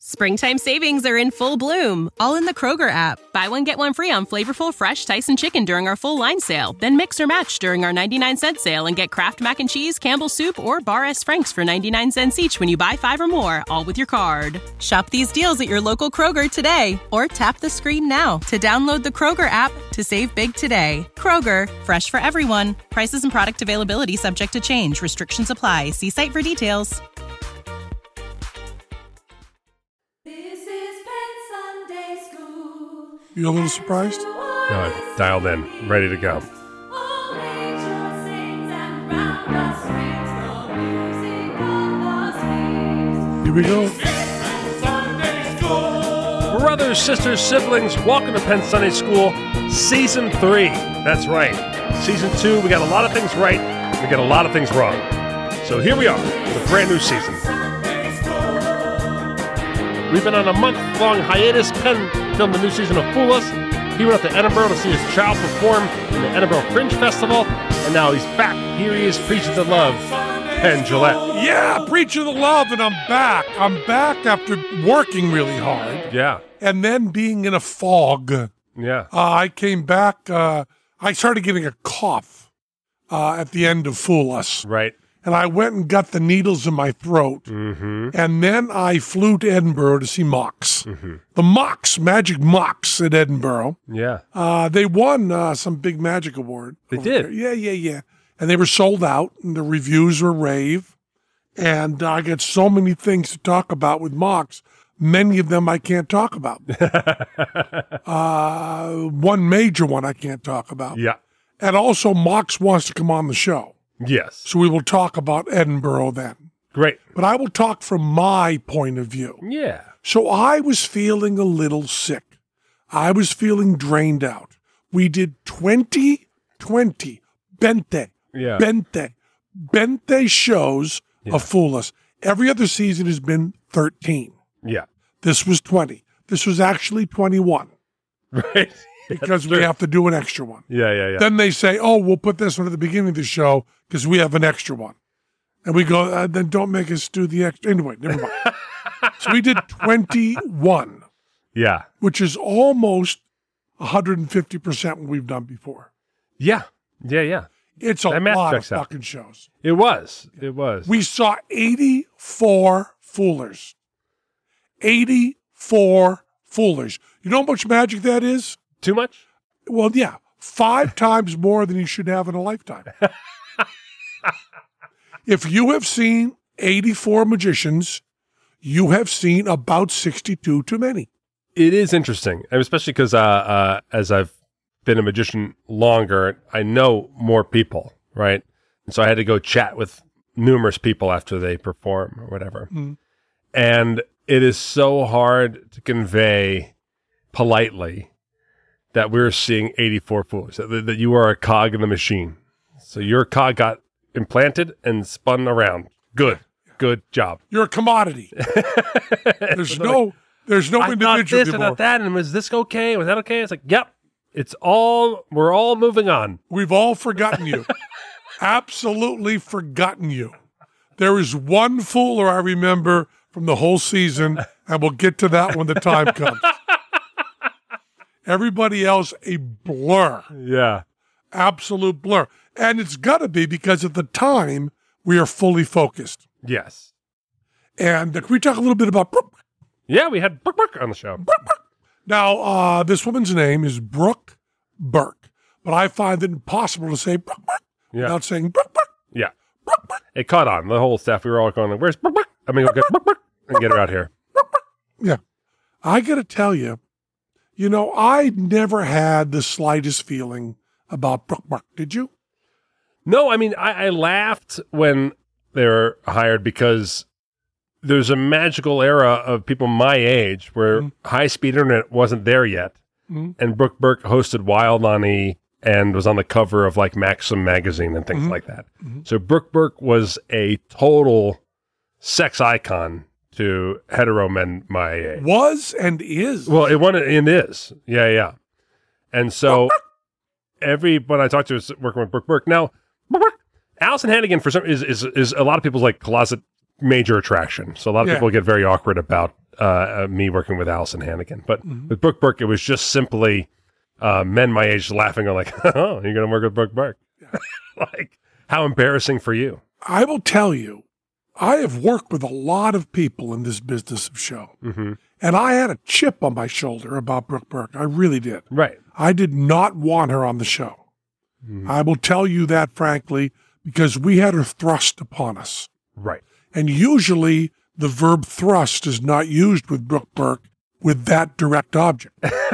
Springtime savings are in full bloom, all in the Kroger app. Buy one, get one free on flavorful, fresh Tyson chicken during our full line sale. Then mix or match during our 99-cent sale and get Kraft Mac and Cheese, Campbell's Soup, or Bar S. Frank's for 99 cents each when you buy 5 or more, all with your card. Shop these deals at your local Kroger today, or tap the screen now to download the Kroger app to save big today. Kroger, fresh for everyone. Prices and product availability subject to change. Restrictions apply. See site for details. You a little surprised? No, I dialed in, ready to go. Here we go. Brothers, sisters, siblings, welcome to Penn Sunday School, Season 3. That's right. Season 2, we got a lot of things right, we got a lot of things wrong. So here we are, with a brand new season. We've been on a month-long hiatus. Penn filmed the new season of Fool Us. He went up to Edinburgh to see his child perform in the Edinburgh Fringe Festival, and now he's back. Here he is, preaching the love, Penn Jillette. Yeah, preaching the love, and I'm back. I'm back after working really hard. Yeah. And then being in a fog. Yeah. I came back. I started getting a cough at the end of Fool Us. Right. And I went and got the needles in my throat. Mm-hmm. And then I flew to Edinburgh to see Mox. Mm-hmm. The Mox, Magic Mox at Edinburgh. Yeah. They won some big magic award. They did? There. Yeah. And they were sold out, and the reviews were rave. And I got so many things to talk about with Mox. Many of them I can't talk about. One major one I can't talk about. Yeah. And also, Mox wants to come on the show. Yes. So we will talk about Edinburgh then. Great. But I will talk from my point of view. Yeah. So I was feeling a little sick. I was feeling drained out. We did 20 Bente shows of Fool Us. Every other season has been 13. Yeah. This was 20. This was actually 21. Right. Because we have to do an extra one. Yeah. Then they say, oh, we'll put this one at the beginning of the show because we have an extra one. And we go, then don't make us do the extra. Anyway, never mind. So we did 21. Yeah. Which is almost 150% what we've done before. Yeah. It's a lot of fucking shows. It was. We saw 84 Foolers. 84 Foolers. You know how much magic that is? Too much? Well, yeah. 5 times more than you should have in a lifetime. If you have seen 84 magicians, you have seen about 62 too many. It is interesting, especially because as I've been a magician longer, I know more people, right? And so I had to go chat with numerous people after they perform or whatever. Mm. And it is so hard to convey politely that we're seeing 84 Foolers, that you are a cog in the machine. So your cog got implanted and spun around. Good job. You're a commodity. There's no individual I thought this anymore. and not that, and was this okay? Was that okay? It's like, yep. We're all moving on. We've all forgotten you. Absolutely forgotten you. There is one Fooler I remember from the whole season, and we'll get to that when the time comes. Everybody else, a blur. Yeah. Absolute blur. And it's got to be because at the time, we are fully focused. Yes. And can we talk a little bit about Brooke? Yeah, we had Brooke on the show. Now, this woman's name is Brooke Burke, but I find it impossible to say Brooke without saying Brooke. Yeah. Brooke. It caught on. The whole staff, we were all going, like, where's Brooke? I'm going to go get Brooke and get her out here. Yeah. I got to tell you, I never had the slightest feeling about Brooke. Did you? No, I mean, I laughed when they were hired because there's a magical era of people my age where high-speed internet wasn't there yet. Mm-hmm. And Brooke Burke hosted Wild on E and was on the cover of like Maxim magazine and things like that. Mm-hmm. So Brooke Burke was a total sex icon to hetero men my age. Was and is. Well, it is. Yeah. And so everyone I talked to is working with Brooke Burke. Now, Allison Hannigan for some is a lot of people's like closet major attraction. So a lot of people get very awkward about me working with Allison Hannigan. But with Brooke Burke, it was just simply men my age laughing on like, oh, you're going to work with Brooke Burke. Like, how embarrassing for you. I will tell you, I have worked with a lot of people in this business of show. Mm-hmm. And I had a chip on my shoulder about Brooke Burke. I really did. Right. I did not want her on the show. Mm-hmm. I will tell you that frankly, because we had her thrust upon us. Right. And usually the verb thrust is not used with Brooke Burke with that direct object.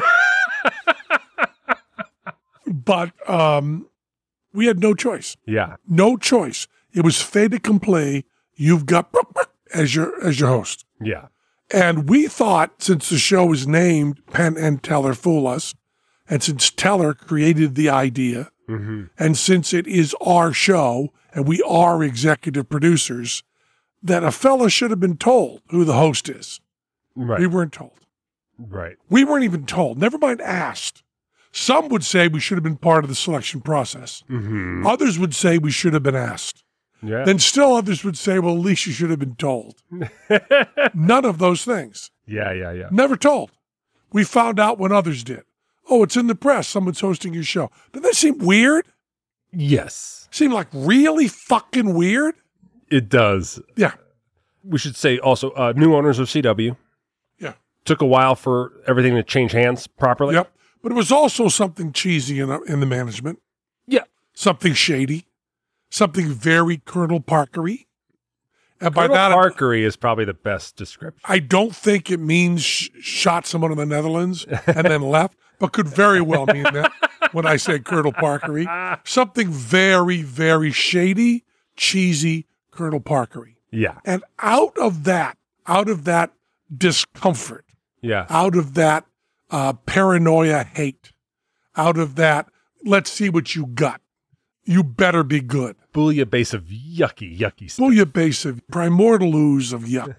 But we had no choice. Yeah. No choice. It was fait accompli. You've got Brooke Burke as your host. Yeah. And we thought, since the show is named Penn and Teller Fool Us, and since Teller created the idea, and since it is our show, and we are executive producers, that a fella should have been told who the host is. Right. We weren't told. Right. We weren't even told. Never mind asked. Some would say we should have been part of the selection process. Mm-hmm. Others would say we should have been asked. Yeah. Then still others would say, well, at least you should have been told. None of those things. Yeah. Never told. We found out when others did. Oh, it's in the press. Someone's hosting your show. Doesn't that seem weird? Yes. Seem like really fucking weird? It does. Yeah. We should say also new owners of CW. Yeah. Took a while for everything to change hands properly. Yep. But it was also something cheesy in the management. Yeah. Something shady. Something very Colonel Parkery. And by Colonel that, Parkery is probably the best description. I don't think it means shot someone in the Netherlands and then left, but could very well mean that when I say Colonel Parkery. Something very, very shady, cheesy Colonel Parkery. Yeah. And out of that discomfort, Yeah. out of that paranoia hate, out of that, let's see what you got. You better be good. Bouillabaisse of yucky stuff. Bouillabaisse of primordial ooze of yuck.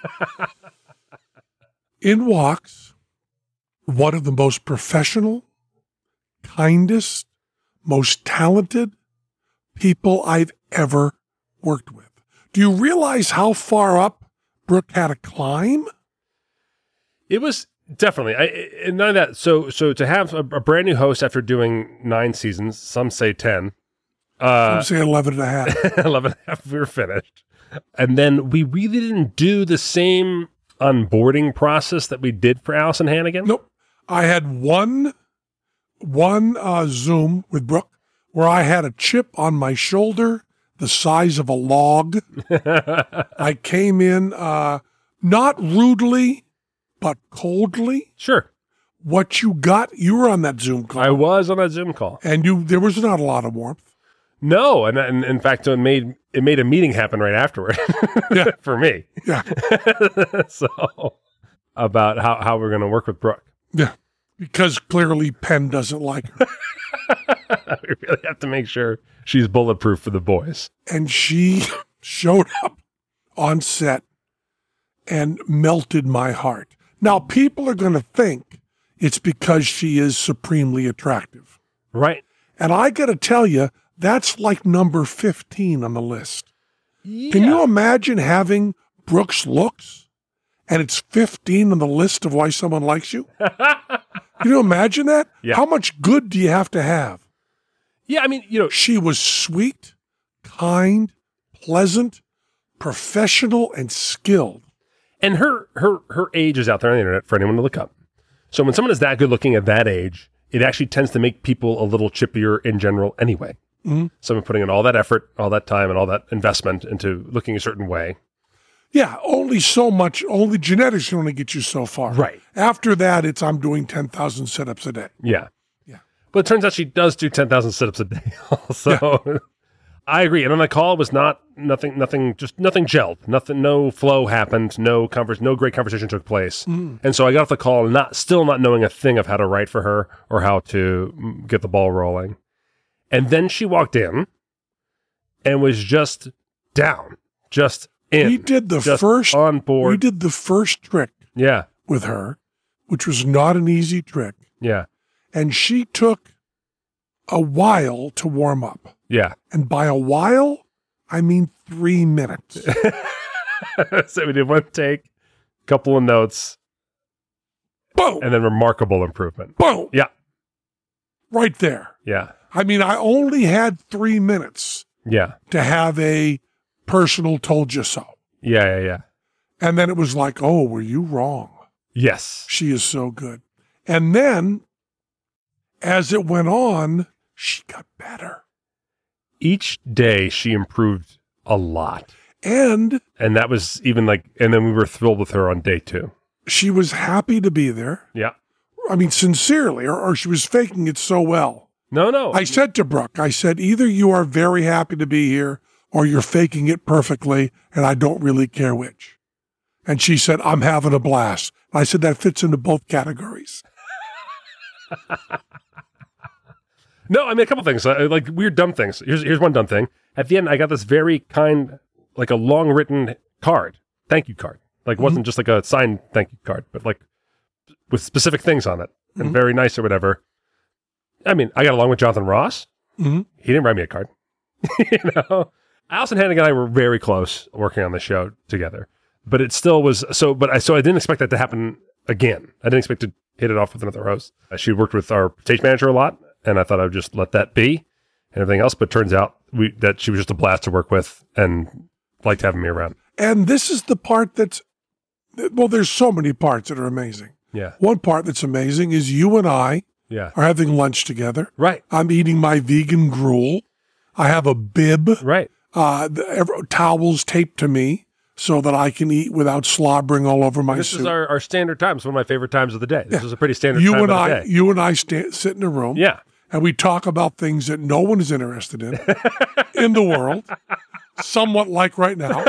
In walks one of the most professional, kindest, most talented people I've ever worked with. Do you realize how far up Brooke had to climb? It was definitely. And none of that. So to have a brand new host after doing 9 seasons, some say 10. I'm saying 11 and a half. 11 and a half, we were finished. And then we really didn't do the same onboarding process that we did for Allison Hannigan. Nope. I had one Zoom with Brooke where I had a chip on my shoulder the size of a log. I came in not rudely, but coldly. Sure. What you got, you were on that Zoom call. I was on that Zoom call. And there was not a lot of warmth. No, and in fact, it made a meeting happen right afterward. Yeah. For me. Yeah. So about how we're going to work with Brooke. Yeah. Because clearly Penn doesn't like her. We really have to make sure she's bulletproof for the boys. And she showed up on set and melted my heart. Now, people are going to think it's because she is supremely attractive. Right. And I got to tell you, that's like number 15 on the list. Yeah. Can you imagine having Brooke's looks and it's 15 on the list of why someone likes you? Can you imagine that? Yeah. How much good do you have to have? Yeah, I mean, She was sweet, kind, pleasant, professional, and skilled. and her age is out there on the internet for anyone to look up. So when someone is that good looking at that age, it actually tends to make people a little chippier in general anyway. Mm-hmm. Someone putting in all that effort, all that time, and all that investment into looking a certain way. Yeah, only so much. Only genetics can only get you so far. Right. After that, I'm doing 10,000 sit-ups a day. Yeah. Yeah. But it turns out she does do 10,000 sit-ups a day also. Yeah. I agree. And on the call, it was nothing gelled. Nothing, no flow happened. No great conversation took place. Mm. And so I got off the call still not knowing a thing of how to write for her or how to get the ball rolling. And then she walked in and was just down, just in. We did the just first on board. We did the first trick. Yeah. With her, which was not an easy trick. Yeah. And she took a while to warm up. Yeah. And by a while, I mean 3 minutes. So we did one take, couple of notes, Boom. and then remarkable improvement. Boom. Yeah. Right there. Yeah. I mean, I only had 3 minutes Yeah. to have a personal told you so. Yeah. And then it was like, oh, were you wrong? Yes. She is so good. And then as it went on, she got better. Each day she improved a lot. And that was even and then we were thrilled with her on day 2. she was happy to be there. Yeah. I mean, sincerely, or she was faking it so well. No. I said to Brooke, I said, either you are very happy to be here or you're faking it perfectly, and I don't really care which. And she said, I'm having a blast. I said, that fits into both categories. No, I mean, a couple things, like weird dumb things. Here's one dumb thing. At the end, I got this very kind, like a long written card, thank you card. Like, it wasn't just like a signed thank you card, but like with specific things on it and very nice or whatever. I mean, I got along with Jonathan Ross. Mm-hmm. He didn't write me a card. Allison Hannigan and I were very close working on the show together, but it still was so. But I didn't expect that to happen again. I didn't expect to hit it off with another host. She worked with our stage manager a lot, and I thought I would just let that be and everything else. But turns out that she was just a blast to work with and liked having me around. And this is the part that's, well, there's so many parts that are amazing. Yeah. One part that's amazing is you and I Yeah. are having lunch together. Right. I'm eating my vegan gruel. I have a bib, Right. towels taped to me so that I can eat without slobbering all over my This suit. is our standard time. It's one of my favorite times of the day. This is a pretty standard You time and of I, the day. you and I sit in a room. Yeah. And we talk about things that no one is interested in the world, somewhat like right now.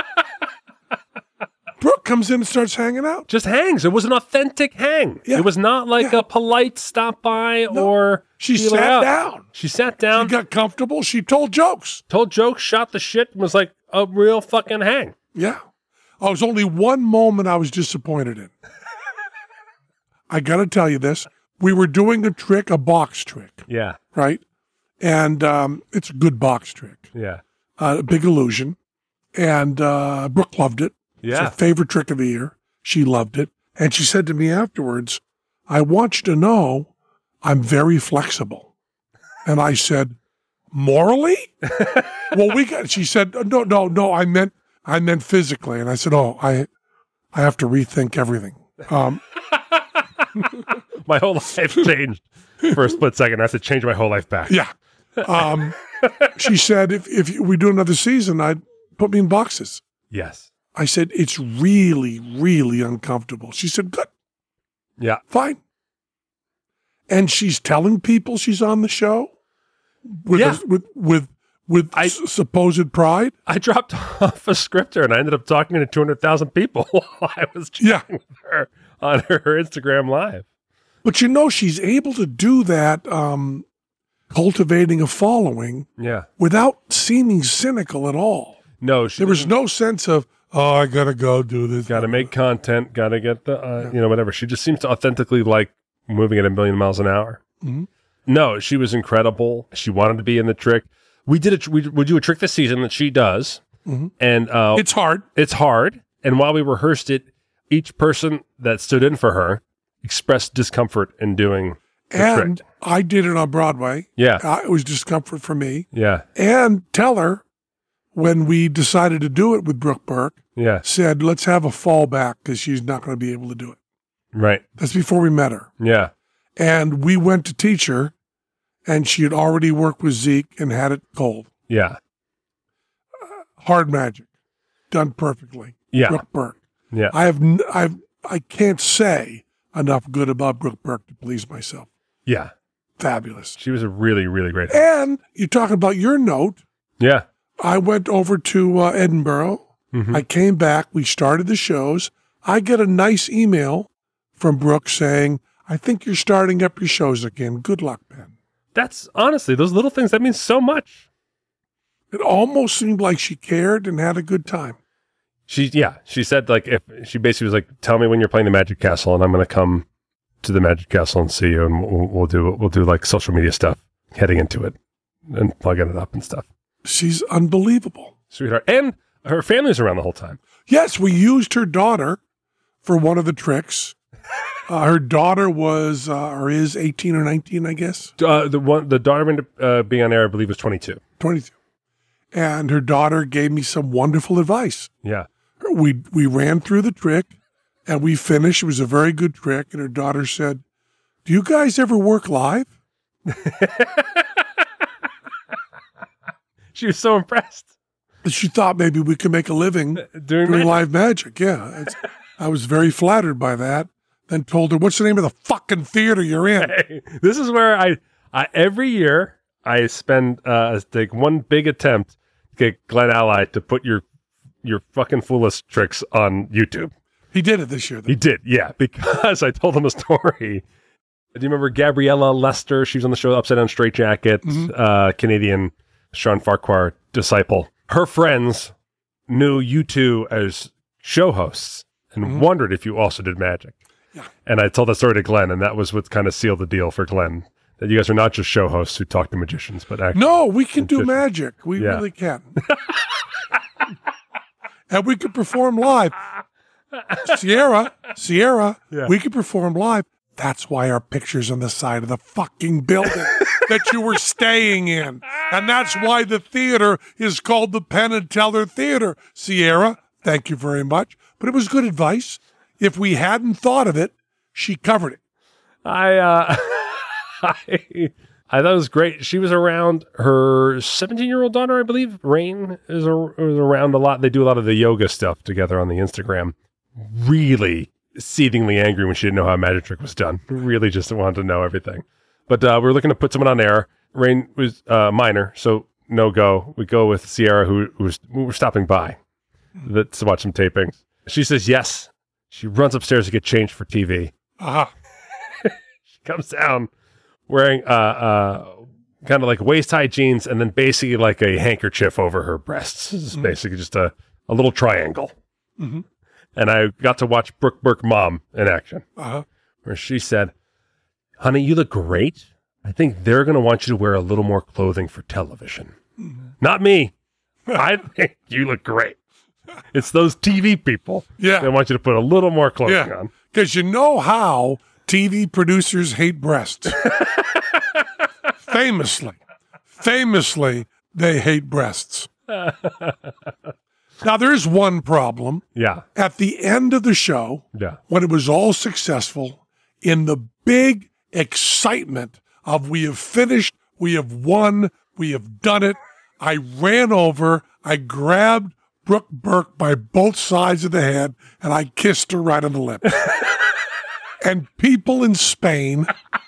Brooke comes in and starts hanging out. Just hangs. It was an authentic hang. Yeah. It was not like a polite stop by or She feel her sat out. down. She sat down, She got comfortable. She told jokes. told jokes, shot the shit, and was like a real fucking hang. Yeah. Oh, it was only one moment I was disappointed in. I got to tell you this. We were doing a box trick, Yeah. right? And it's a good box trick. Yeah. A big illusion. And Brooke loved it. It's Yeah. her favorite trick of the year. She loved it. And she said to me afterwards, I want you to know I'm very flexible. And I said, morally? Well, she said, no, I meant physically. And I said, I have to rethink everything. My whole life changed for a split second. I have to change my whole life back. Yeah. She said, if we do another season, I'd put me in boxes. Yes. I said, it's really, really uncomfortable. She said, good, Yeah. fine. And she's telling people she's on the show with Yeah. supposed pride. I dropped off a scripter and I ended up talking to 200,000 people while I was chatting with her on her Instagram Live. But she's able to do that, cultivating a following Yeah. without seeming cynical at all. No, There was no sense of, I got to go do this. got to make content, got to get the, whatever. She just seems to authentically like moving at 1,000,000 miles an hour. Mhm. No, she was incredible. She wanted to be in the trick. We do a trick this season that she does. Mhm. And It's hard. it's hard. And while we rehearsed it, each person that stood in for her expressed discomfort in doing the And trick. I did it on Broadway. Yeah. It was discomfort for me. Yeah. And Teller, when we decided to do it with Brooke Burke, Yeah. said, let's have a fallback because she's not going to be able to do it. Right. That's before we met her. Yeah. And we went to teach her, and she had already worked with Zeke and had it cold. Yeah. Hard magic. Done perfectly. Yeah. Brooke Burke. Yeah. I can't say enough good about Brooke Burke to please myself. Yeah. Fabulous. She was a really, really great. And you're talking about your note. Yeah. I went over to Edinburgh. Mhm. I came back. We started the shows. I get a nice email from Brooke saying, I think you're starting up your shows again. Good luck, Ben. That's honestly, those little things, that means so much. It almost seemed like she cared and had a good time. She said if she basically was like, tell me when you're playing the Magic Castle and I'm going to come to the Magic Castle and see you. And we'll do like social media stuff heading into it and plugging it up and stuff. She's unbelievable. Sweetheart. And her family's around the whole time. Yes, we used her daughter for one of the tricks. Her daughter was or is 18 or 19, I guess. The daughter being on air, I believe, was 22. 22. And her daughter gave me some wonderful advice. Yeah. We ran through the trick, and we finished. It was a very good trick. And her daughter said, "Do you guys ever work live?" She was so impressed. She thought maybe we could make a living doing live magic. Yeah. I was very flattered by that. Then told her, "What's the name of the fucking theater you're in?" Hey, this is where I every year I spend take one big attempt to get Glenn Ally to put your fucking foolish tricks on YouTube. He did it this year, though. He did, yeah, because I told him a story. Do you remember Gabriella Lester? She was on the show Upside Down Straitjacket, Canadian Sean Farquhar disciple. Her friends knew you two as show hosts and wondered if you also did magic. Yeah. And I told that story to Glenn, and that was what kind of sealed the deal for Glenn. That you guys are not just show hosts who talk to magicians, but actually... No, we can do magic. We really can. And we can perform live. Sierra, we can perform live. That's why our picture's on the side of the fucking building that you were staying in. And that's why the theater is called the Penn and Teller Theater. Sierra, thank you very much. But it was good advice. If we hadn't thought of it, she covered it. I thought it was great. She was around her 17-year-old daughter, I believe. Rain was around a lot. They do a lot of the yoga stuff together on the Instagram. Really seethingly angry when she didn't know how a magic trick was done. Really just wanted to know everything. But we're looking to put someone on air. Rain was minor, so no go. We go with Sierra, who we're stopping by to watch some tapings. She says yes. She runs upstairs to get changed for TV. She comes down wearing kind of like waist-high jeans and then basically like a handkerchief over her breasts. This is basically just a little triangle. Mm-hmm. And I got to watch Brooke Burke Mom in action, where she said, "Honey, you look great. I think they're going to want you to wear a little more clothing for television." Mm-hmm. Not me. I think you look great. It's those TV people. Yeah. They want you to put a little more clothing on. Because you know how TV producers hate breasts. Famously, they hate breasts. Now, there's one problem. Yeah. At the end of the show, when it was all successful, in the big excitement of we have finished, we have won, we have done it, I ran over, I grabbed Brooke Burke by both sides of the head, and I kissed her right on the lips. And people in Spain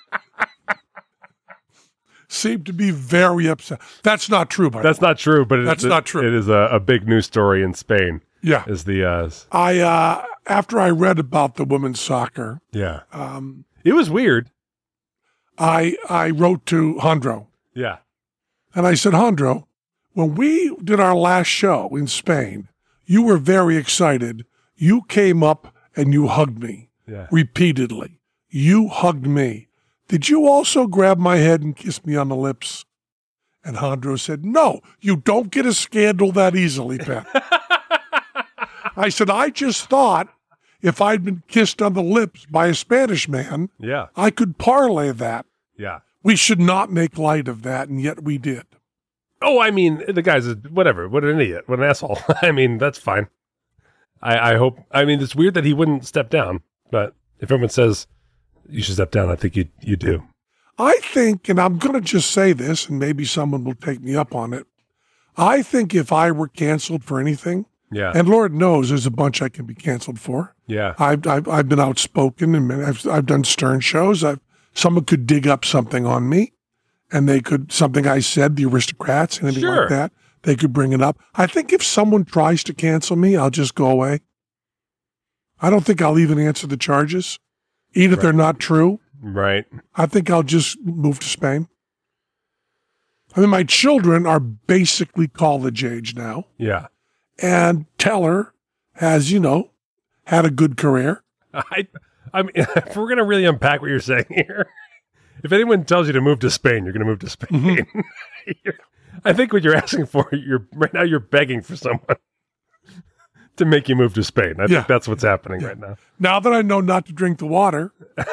seem to be very upset. That's not true, by the way. That's not true, but that's not true. It is a big news story in Spain. Yeah. Is the I after I read about the women's soccer, it was weird. I wrote to Jandro. Yeah. And I said, "Jandro, when we did our last show in Spain, you were very excited. You came up and you hugged me repeatedly. You hugged me. Did you also grab my head and kiss me on the lips?" And Jandro said, "No, you don't get a scandal that easily, Penn." I said, "I just thought if I'd been kissed on the lips by a Spanish man, I could parlay that. Yeah. We should not make light of that, and yet we did." Oh, I mean, the guy's whatever. What an idiot. What an asshole. I mean, that's fine. I hope. I mean, it's weird that he wouldn't step down. But if everyone says you should step down, I think you do. I think, and I'm going to just say this, and maybe someone will take me up on it. I think if I were canceled for anything, and Lord knows there's a bunch I can be canceled for. Yeah, I've been outspoken, and I've done Stern shows. Someone could dig up something on me. And they could, something I said, the aristocrats, anything like that, they could bring it up. I think if someone tries to cancel me, I'll just go away. I don't think I'll even answer the charges, even if they're not true. Right. I think I'll just move to Spain. I mean, my children are basically college age now. Yeah. And Teller has, had a good career. I mean, if we're going to really unpack what you're saying here, if anyone tells you to move to Spain, you're going to move to Spain. I think what you're asking for, right now you're begging for someone To make you move to Spain. I Yeah. think that's what's happening right now. Now that I know not to drink the water,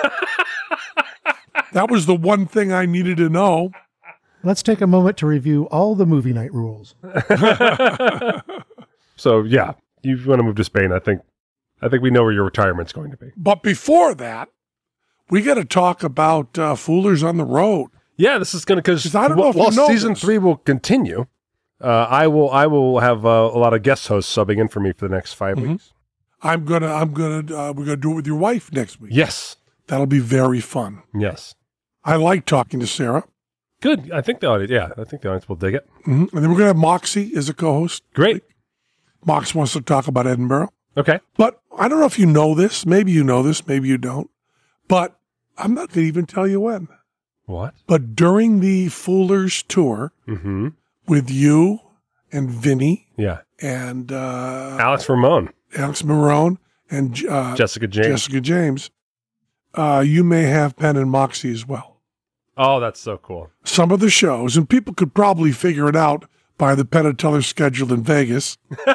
that was the one thing I needed to know. Let's take a moment to review all the movie night rules. So yeah, you want to move to Spain. I think we know where your retirement's going to be. But before that, we got to talk about Foolers on the Road. Yeah, this is going to, because I don't know if you know season this. 3 will continue. I will have a lot of guest hosts subbing in for me for the next 5 weeks. we're gonna do it with your wife next week. Yes. That'll be very fun. Yes. I like talking to Sarah. Good. I think the audience will dig it. And then we're gonna have Moxie as a co-host. Great. Mox wants to talk about Edinburgh. Okay. But I don't know if you know this. Maybe you know this. Maybe you don't. But I'm not going to even tell you when. What? But during the Foolers tour with you and Vinny Yeah. and Alex Ramon. Alex Marone and Jessica James. You may have Penn and Moxie as well. Oh, that's so cool. Some of the shows, and people could probably figure it out by the Penn and Teller schedule in Vegas.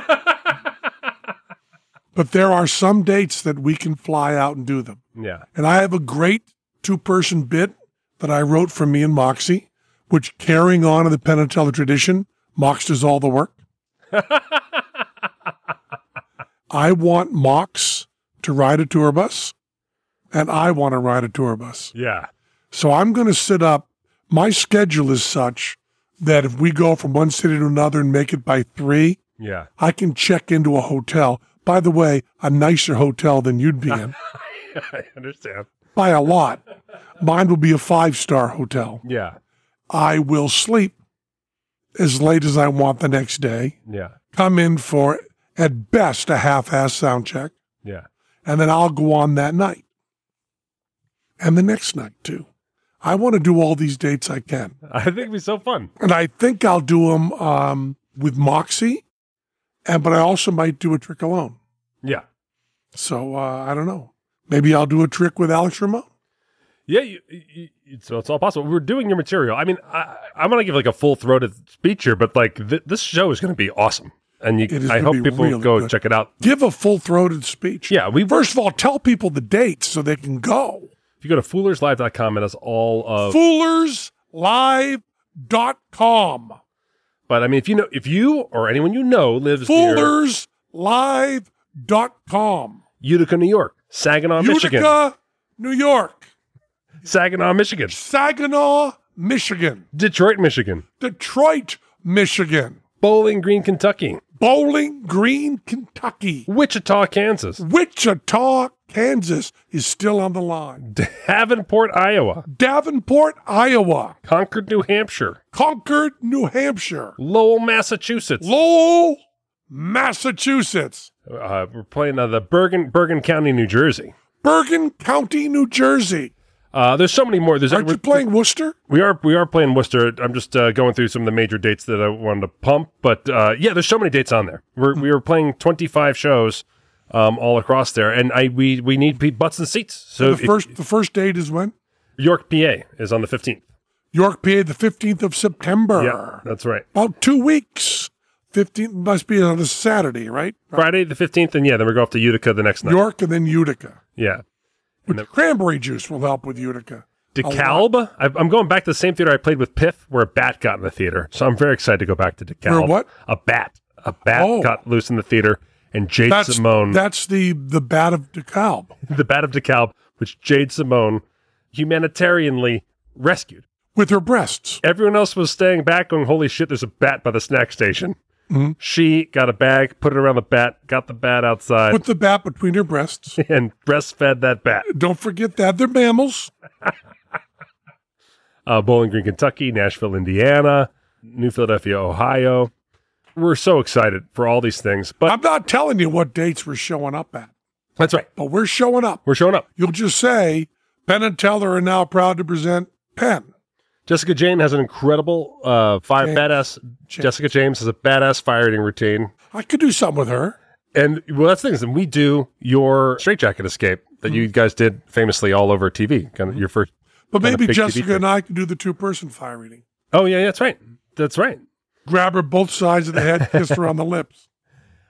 But there are some dates that we can fly out and do them. Yeah. And I have a great 2-person bit that I wrote for me and Moxie, which, carrying on in the Penn and Teller tradition, Mox does all the work. I want Mox to ride a tour bus, and I want to ride a tour bus. Yeah. So I'm going to sit up. My schedule is such that if we go from one city to another and make it by 3, Yeah. I can check into a hotel. By the way, a nicer hotel than you'd be in. I understand. By a lot. Mine will be a 5-star hotel. Yeah. I will sleep as late as I want the next day. Yeah. Come in for, at best, a half-ass sound check. Yeah. And then I'll go on that night. And the next night, too. I want to do all these dates I can. I think it'd be so fun. And I think I'll do them with Moxie, but I also might do a trick alone. Yeah. So I don't know. Maybe I'll do a trick with Alex Ramon. Yeah, so it's all possible. We're doing your material. I mean, I'm going to give like a full-throated speech here, but like this show is going to be awesome. And I hope people really go good. check it out. Give a full-throated speech. Yeah. First of all, tell people the dates so they can go. If you go to foolerslive.com, it has all of... Foolerslive.com. But I mean, if you or anyone you know lives near Foolerslive.com. Utica, New York, Saginaw, Michigan. Utica, New York. Saginaw, Michigan. Saginaw, Michigan. Detroit, Michigan. Detroit, Michigan. Bowling Green, Kentucky. Bowling Green, Kentucky. Wichita, Kansas. Wichita, Kansas is still on the line. Davenport, Iowa. Davenport, Iowa. Concord, New Hampshire. Concord, New Hampshire. Lowell, Massachusetts. Lowell, Massachusetts. We're playing the Bergen County, New Jersey. Bergen County, New Jersey. There's so many more. Aren't you playing Worcester? We are playing Worcester. I'm just going through some of the major dates that I wanted to pump. But yeah, there's so many dates on there. We are playing 25 shows all across there, and we need butts and seats. So the first date is when? York, PA is on the 15th. York, PA, the 15th of September. Yeah, that's right. About 2 weeks. 15th must be on a Saturday, right? Friday the 15th, and yeah, then we go off to Utica the next night. York and then Utica. Yeah. But cranberry juice will help with Utica. DeKalb. I'm going back to the same theater I played with Piff, where a bat got in the theater. So I'm very excited to go back to DeKalb. Where what? A bat got loose in the theater, and Jade Simone. That's the bat of DeKalb. The bat of DeKalb, which Jade Simone humanitarianly rescued. With her breasts. Everyone else was staying back going, holy shit, there's a bat by the snack station. Mm-hmm. She got a bag, put it around the bat, got the bat outside. Put the bat between her breasts. And breastfed that bat. Don't forget that. They're mammals. Bowling Green, Kentucky, Nashville, Indiana, New Philadelphia, Ohio. We're so excited for all these things. But I'm not telling you what dates we're showing up at. That's right. But we're showing up. We're showing up. You'll just say, Penn and Teller are now proud to present Penn. Jessica James has an incredible Jessica James has a badass fire eating routine. I could do something with her. And well, that's the thing is, we do your straitjacket escape that you guys did famously all over TV. Kind of your first. But maybe Jessica TV and I can do the 2-person fire eating. Oh yeah, that's right. That's right. Grab her both sides of the head, kiss her on the lips.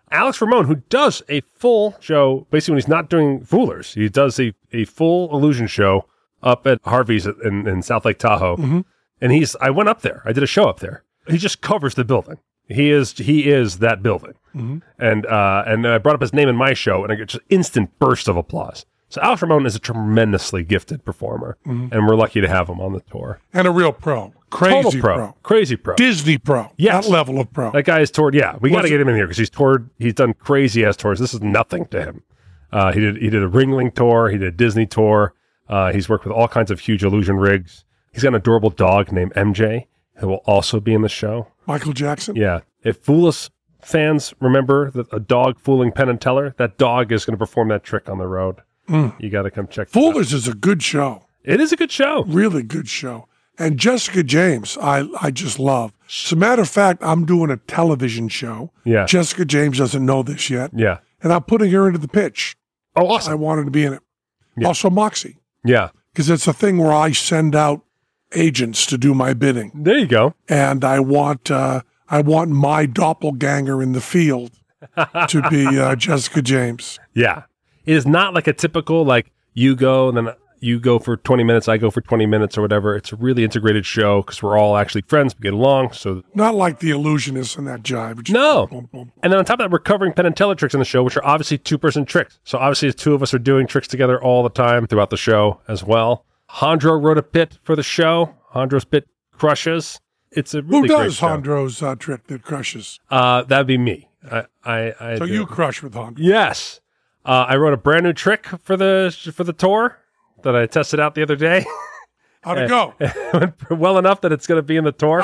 Alex Ramon, who does a full show, basically when he's not doing Foolers, he does a full illusion show up at Harvey's in South Lake Tahoe. Mm-hmm. And I went up there. I did a show up there. He just covers the building. He is that building. Mm-hmm. And I brought up his name in my show, and I get just instant burst of applause. So Alex Ramon is a tremendously gifted performer, and we're lucky to have him on the tour. And a real pro. Total Crazy pro. Crazy pro. Disney pro. Yes. That level of pro. That guy is toured. Yeah, we got to get him in here because he's done crazy ass tours. This is nothing to him. He did a Ringling tour. He did a Disney tour. He's worked with all kinds of huge illusion rigs. He's got an adorable dog named MJ who will also be in the show. Michael Jackson? Yeah. If Foolus fans remember that a dog fooling Penn and Teller, that dog is going to perform that trick on the road. You got to come check it out. Foolers is a good show. It is a good show. Really good show. And Jessica James, I just love. As a matter of fact, I'm doing a television show. Yeah. Jessica James doesn't know this yet. Yeah. And I'm putting her into the pitch. Oh, awesome. I want her to be in it. Yeah. Also Moxie. Yeah. Because it's a thing where I send out agents to do my bidding. There you go. And I want my doppelganger in the field to be Jessica James. Yeah. It is not like a typical, like, you go, and then you go for 20 minutes, I go for 20 minutes or whatever. It's a really integrated show because we're all actually friends. We get along. So Not like The Illusionist and that jive. Which No. boom, boom. And then on top of that, we're covering Penn and Teller tricks in the show, which are obviously two-person tricks. So obviously the two of us are doing tricks together all the time throughout the show as well. Hondro wrote a bit for the show. Hondro's bit crushes. It's a really Who great does show. Hondro's trick that crushes? That'd be me. I So do. you crush with Hondro. Yes. I wrote a brand new trick for the tour that I tested out the other day. How'd it go? It went well enough that it's going to be in the tour.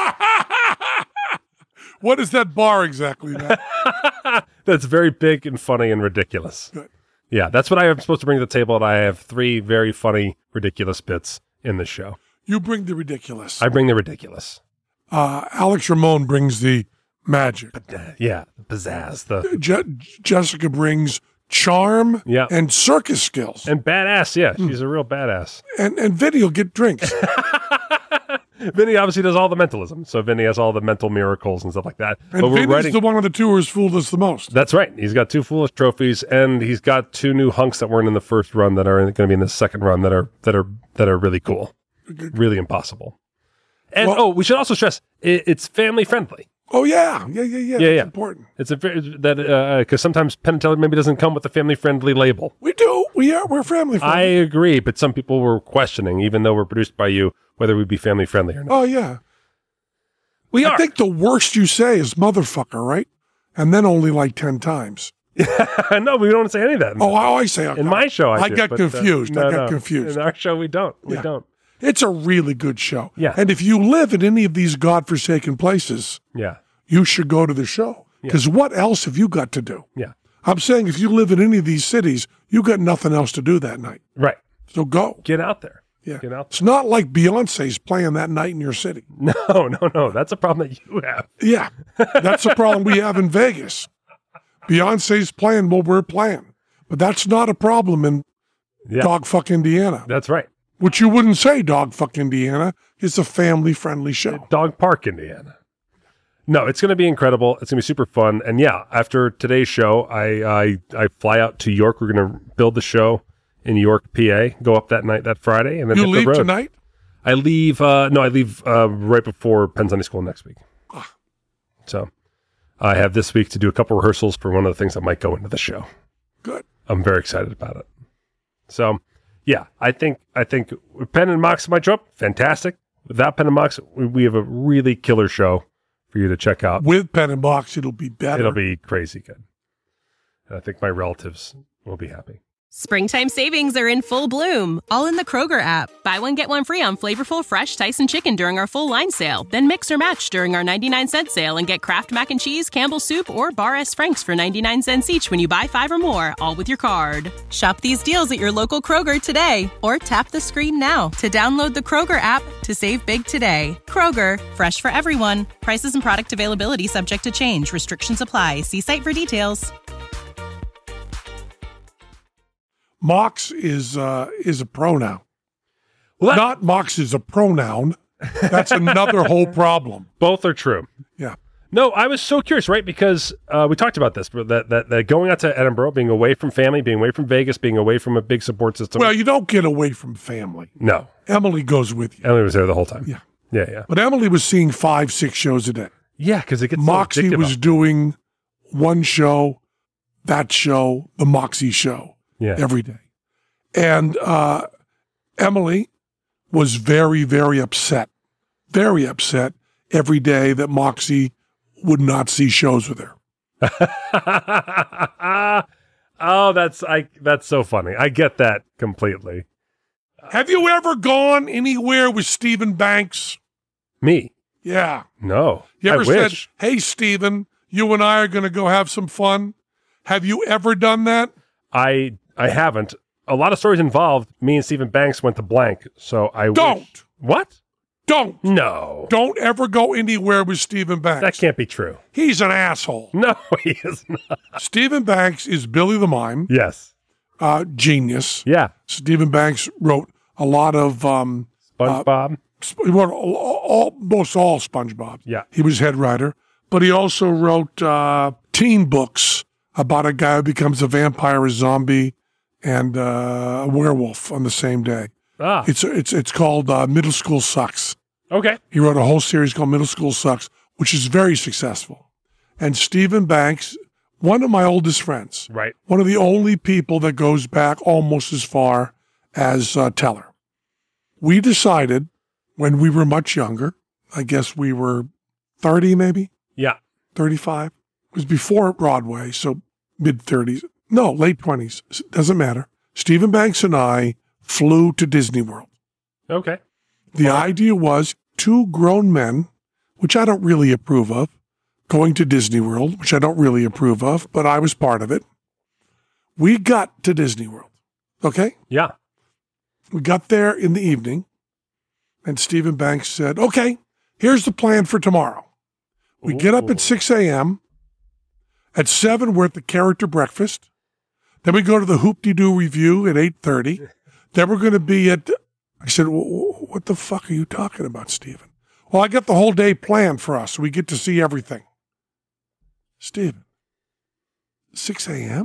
What is that bar exactly, Matt? That's very big and funny and ridiculous. Good. Yeah, that's what I am supposed to bring to the table, and I have 3 very funny, ridiculous bits in the show. You bring the ridiculous. I bring the ridiculous. Alex Ramon brings the magic. Yeah, the pizzazz, the Jessica brings charm Yeah. and circus skills. and badass. Yeah, she's a real badass. And Vinny will get drinks. Vinny obviously does all the mentalism, so Vinny has all the mental miracles and stuff like that. And Vinny's the one of the two who's fooled us the most. That's right. He's got 2 foolish trophies, and he's got 2 new hunks that weren't in the first run that are going to be in the second run that are really cool, really impossible. And we should also stress it's family friendly. Oh yeah. That's important. It's because sometimes Penn and Teller maybe doesn't come with a family friendly label. We do. We're family friendly. I agree, but some people were questioning, even though we're produced by you, whether we'd be family friendly or not. Oh yeah. We I are. think the worst you say is motherfucker, right? And then only like 10 times. No, we don't say any of that. Oh, I say in my show, I do, got but, confused. no, I got no. confused. In our show, we don't. We Yeah. don't. It's a really good show. Yeah. And if you live in any of these godforsaken places, Yeah. you should go to the show. Because what else have you got to do? Yeah. I'm saying if you live in any of these cities, you got nothing else to do that night. Right. So go. Get out there. Yeah. Get out It's not like Beyonce's playing that night in your city. No. That's a problem that you have. Yeah. That's a problem we have in Vegas. Beyonce's playing what we're playing. But that's not a problem in Yeah. Dogfuck Indiana. That's right. Which you wouldn't say Dogfuck Indiana. It's a family-friendly show. Dog Park, Indiana. No, it's going to be incredible. It's going to be super fun. And yeah, after today's show, I fly out to York. We're going to build the show in York, PA. Go up that night, that Friday, and then You hit leave the road. tonight? I leave. I leave right before Penn Sunday School next week. So I have this week to do a couple rehearsals for one of the things that might go into the show. Good. I'm very excited about it. So yeah, I think Penn and Mox might show up. Fantastic. Without Penn and Mox, we have a really killer show for you to check out. With Pen and Box, it'll be better. It'll be crazy good. And I think my relatives will be happy. Springtime savings are in full bloom, all in the Kroger app. Buy one, get one free on flavorful, fresh Tyson chicken during our full line sale. Then mix or match during our 99-cent sale and get Kraft Mac and Cheese, Campbell's Soup, or Bar S. Franks for 99 cents each when you buy 5 or more, all with your card. Shop these deals at your local Kroger today, or tap the screen now to download the Kroger app to save big today. Kroger, fresh for everyone. Prices and product availability subject to change. Restrictions apply. See site for details. Mox is a pronoun. Well, Not Mox is a pronoun. That's another whole problem. both are true. Yeah. No, I was so curious, right? Because we talked about this, but that going out to Edinburgh, being away from family, being away from Vegas, being away from a big support system. Well, you don't get away from family. No. Emily goes with you. Emily was there the whole time. Yeah. Yeah. But Emily was seeing 5-6 shows a day. Yeah, because it gets Moxie so was doing one show, that show, the Moxie show every day. And Emily was very, very upset every day that Moxie would not see shows with her. Oh, that's so funny. I get that completely. Have you ever gone anywhere with Stephen Banks? Me? Yeah. No. You ever I said, wish. hey, Stephen, you and I are going to go have some fun? Have you ever done that? I haven't. A lot of stories involved me and Stephen Banks went to blank, so I Don't. wish. What? Don't. No. Don't ever go anywhere with Stephen Banks. That can't be true. He's an asshole. No, he is not. Stephen Banks is Billy the Mime. Yes. Genius. Yeah. Stephen Banks wrote a lot of SpongeBob. he wrote almost all SpongeBob. Yeah. He was head writer, but he also wrote teen books about a guy who becomes a vampire, a zombie, and a werewolf on the same day. Ah. It's called Middle School Sucks. Okay. He wrote a whole series called Middle School Sucks, which is very successful. And Stephen Banks, one of my oldest friends, Right. one of the only people that goes back almost as far as Teller. We decided when we were much younger, I guess we were 30 maybe, Yeah. 35. It was before Broadway, so mid-30s. No, late 20s. Doesn't matter. Stephen Banks and I flew to Disney World. Okay. The idea was 2 grown men, which I don't really approve of, going to Disney World, which I don't really approve of, but I was part of it. We got to Disney World, okay? Yeah. We got there in the evening, and Stephen Banks said, okay, here's the plan for tomorrow. We get up at 6 a.m. At 7, we're at the character breakfast. Then we go to the Hoop-de-Doo review at 8:30. Then we're going to be at, I said, what the fuck are you talking about, Stephen? Well, I got the whole day planned for us. So we get to see everything. Stephen, 6 a.m.?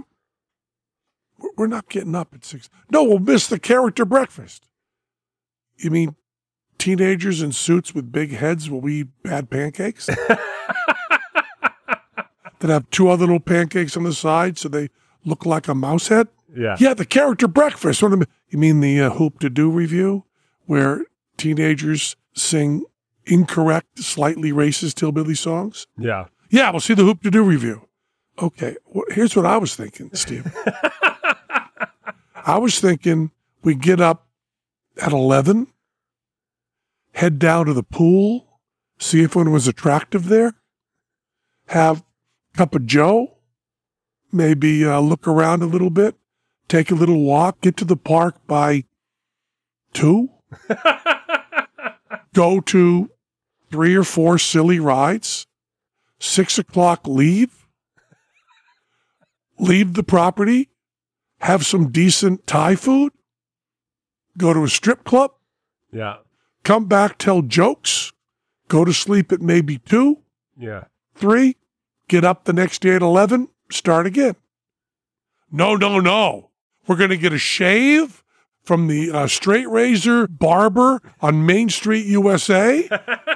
We're not getting up at 6. No, we'll miss the character breakfast. You mean teenagers in suits with big heads will eat bad pancakes? That have 2 other little pancakes on the side so they look like a mouse head? Yeah. Yeah, the character breakfast. You mean the Hoop-de-Doo review where teenagers sing incorrect, slightly racist hillbilly songs? Yeah. Yeah, we'll see the Hoop-de-Doo review. Okay, well, here's what I was thinking, Steve. I was thinking we get up at 11, head down to the pool, see if anyone was attractive there, have a cup of joe, maybe look around a little bit, take a little walk, get to the park by 2, go to 3 or 4 silly rides, 6 o'clock leave the property, have some decent Thai food, go to a strip club, Yeah. come back, tell jokes, go to sleep at maybe 2, Yeah. 3, get up the next day at 11, start again. No. We're going to get a shave from the straight razor barber on Main Street, USA.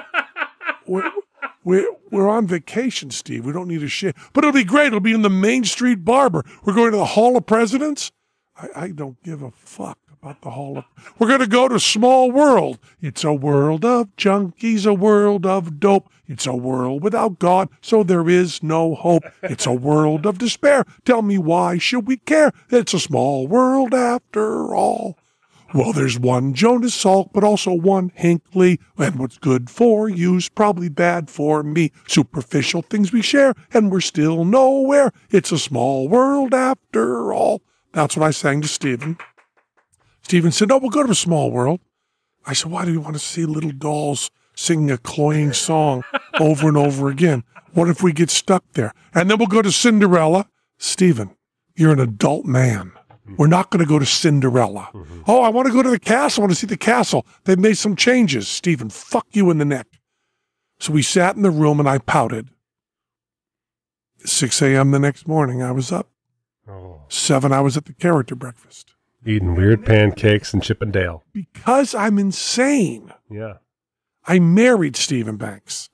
We're on vacation, Steve. We don't need a shave. But it'll be great. It'll be in the Main Street barber. We're going to the Hall of Presidents. I don't give a fuck about the Hall of... We're going to go to Small World. It's a world of junkies, a world of dope. It's a world without God, so there is no hope. It's a world of despair. Tell me, why should we care? It's a small world after all. Well, there's one Jonas Salk, but also one Hinckley. And what's good for you's probably bad for me. Superficial things we share, and we're still nowhere. It's a small world after all. That's what I sang to Stephen. Stephen said, no, we'll go to a small world. I said, why do you want to see little dolls singing a cloying song over and over again? What if we get stuck there? And then we'll go to Cinderella. Stephen, you're an adult man. We're not going to go to Cinderella. Mm-hmm. Oh, I want to go to the castle. I want to see the castle. They've made some changes. Stephen, fuck you in the neck. So we sat in the room and I pouted. 6 a.m. the next morning, I was up. 7, I was at the character breakfast. Eating weird pancakes and Chippendale. Because I'm insane. Yeah. I married Stephen Banks.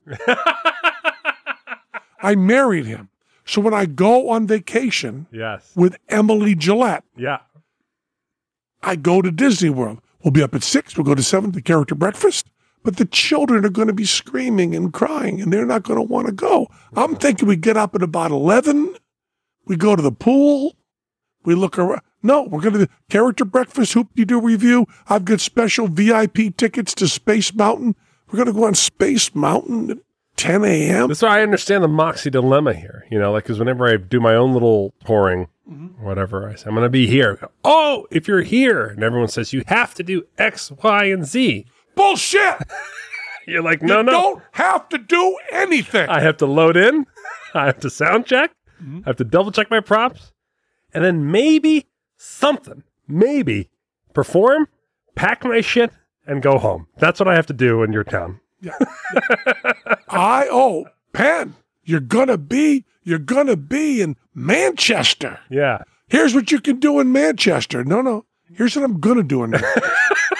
I married him. So when I go on vacation with Emily Gillette, I go to Disney World. We'll be up at 6. We'll go to 7, the character breakfast. But the children are going to be screaming and crying, and they're not going to want to go. I'm thinking we get up at about 11. We go to the pool. We look around. No, we're going to do character breakfast, Hoop-de-Doo review. I've got special VIP tickets to Space Mountain. We're going to go on Space Mountain at 10 a.m. That's why I understand the Moxie dilemma here. Because whenever I do my own little touring, whatever, I say, I'm going to be here. Oh, if you're here. And everyone says, you have to do X, Y, and Z. Bullshit! You're like, no. You don't have to do anything. I have to load in. I have to sound check. I have to double check my props. And then maybe perform, pack my shit, and go home. That's what I have to do in your town. Yeah. Penn, you're gonna be in Manchester. Yeah. Here's what you can do in Manchester. No. Here's what I'm gonna do in Manchester.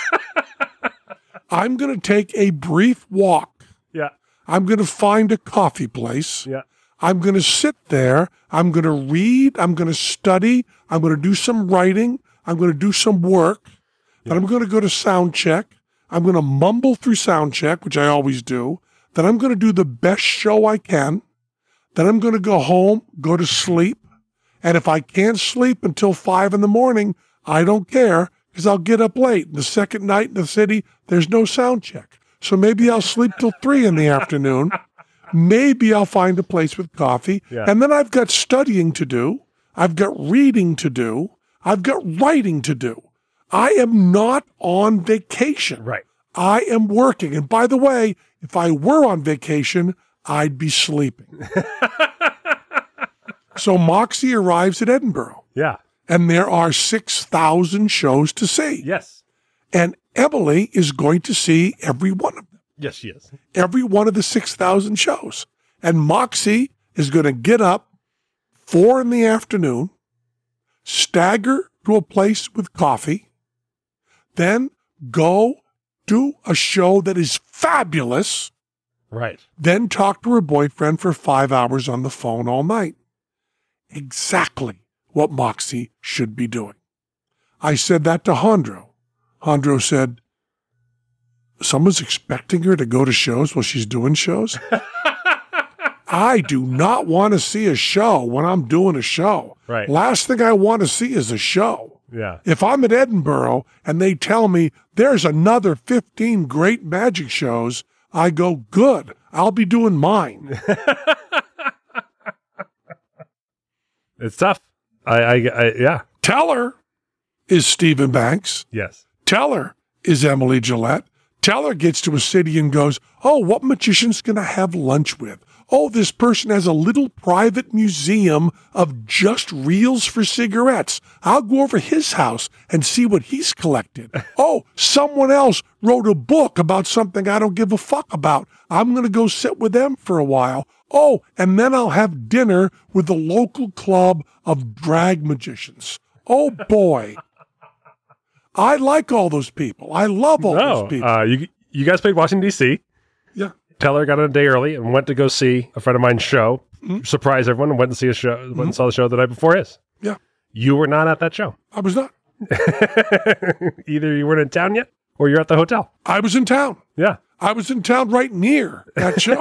I'm gonna take a brief walk. Yeah. I'm gonna find a coffee place. Yeah. I'm gonna sit there. I'm gonna read. I'm gonna study. I'm gonna do some writing. I'm gonna do some work. Then I'm gonna go to sound check. I'm going to mumble through sound check, which I always do. Then I'm going to do the best show I can. Then I'm going to go home, go to sleep. And if I can't sleep until 5 in the morning, I don't care because I'll get up late. The second night in the city, there's no sound check. So maybe I'll sleep till 3 in the afternoon. Maybe I'll find a place with coffee. Yeah. And then I've got studying to do. I've got reading to do. I've got writing to do. I am not on vacation. Right. I am working. And by the way, if I were on vacation, I'd be sleeping. So Moxie arrives at Edinburgh. Yeah. And there are 6,000 shows to see. Yes. And Emily is going to see every one of them. Yes, she is. Every one of the 6,000 shows. And Moxie is going to get up 4 in the afternoon, stagger to a place with coffee, then go do a show that is fabulous. Right. Then talk to her boyfriend for 5 hours on the phone all night. Exactly what Moxie should be doing. I said that to Hondro. Hondro said, someone's expecting her to go to shows while she's doing shows? I do not want to see a show when I'm doing a show. Right. Last thing I want to see is a show. Yeah. If I'm at Edinburgh and they tell me there's another 15 great magic shows, I go, good, I'll be doing mine. It's tough. Yeah. Teller is Stephen Banks. Yes. Teller is Emily Gillette. Teller gets to a city and goes, oh, what magician's going to have lunch with? Oh, this person has a little private museum of just reels for cigarettes. I'll go over his house and see what he's collected. Oh, someone else wrote a book about something I don't give a fuck about. I'm going to go sit with them for a while. Oh, and then I'll have dinner with the local club of drag magicians. Oh, boy. I like all those people. I love all those people. You guys played Washington, D.C. Yeah. Teller got on a day early and went to go see a friend of mine's show. Mm-hmm. Surprised everyone and went to see a show. Went and saw the show the night before his. Yeah. You were not at that show. I was not. Either you weren't in town yet or you're at the hotel. I was in town. Yeah. I was in town right near that show.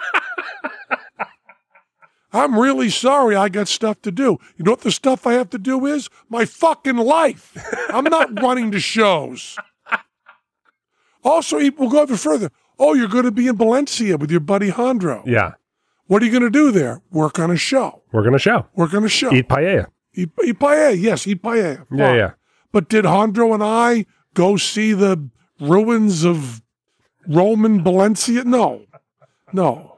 I'm really sorry I got stuff to do. You know what the stuff I have to do is? My fucking life. I'm not running to shows. Also, we'll go even further. Oh, you're going to be in Valencia with your buddy Hondro. Yeah. What are you going to do there? Work on a show. Work on a show. Work on a show. Eat paella. Eat paella. Yes, eat paella. Fine. Yeah. But did Hondro and I go see the ruins of Roman Valencia? No. No.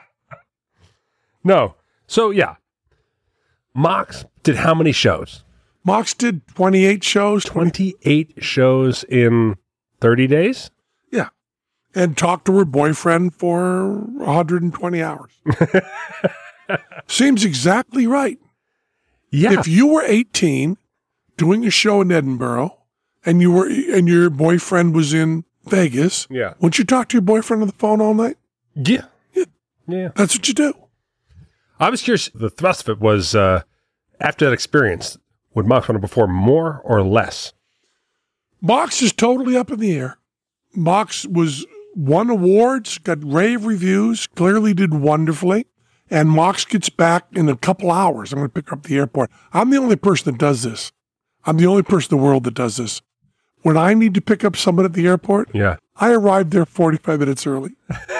So, yeah. Mox did how many shows? Mox did 28 shows. 28 shows in 30 days? Yeah. And talked to her boyfriend for 120 hours. Seems exactly right. Yeah. If you were 18 doing a show in Edinburgh and your boyfriend was in Vegas, Yeah. wouldn't you talk to your boyfriend on the phone all night? Yeah. Yeah. Yeah. That's what you do. I was curious. The thrust of it was after that experience, would Mox want to perform more or less? Mox is totally up in the air. Mox won awards, got rave reviews, clearly did wonderfully. And Mox gets back in a couple hours. I'm going to pick her up at the airport. I'm the only person that does this. I'm the only person in the world that does this. When I need to pick up someone at the airport, Yeah. I arrive there 45 minutes early.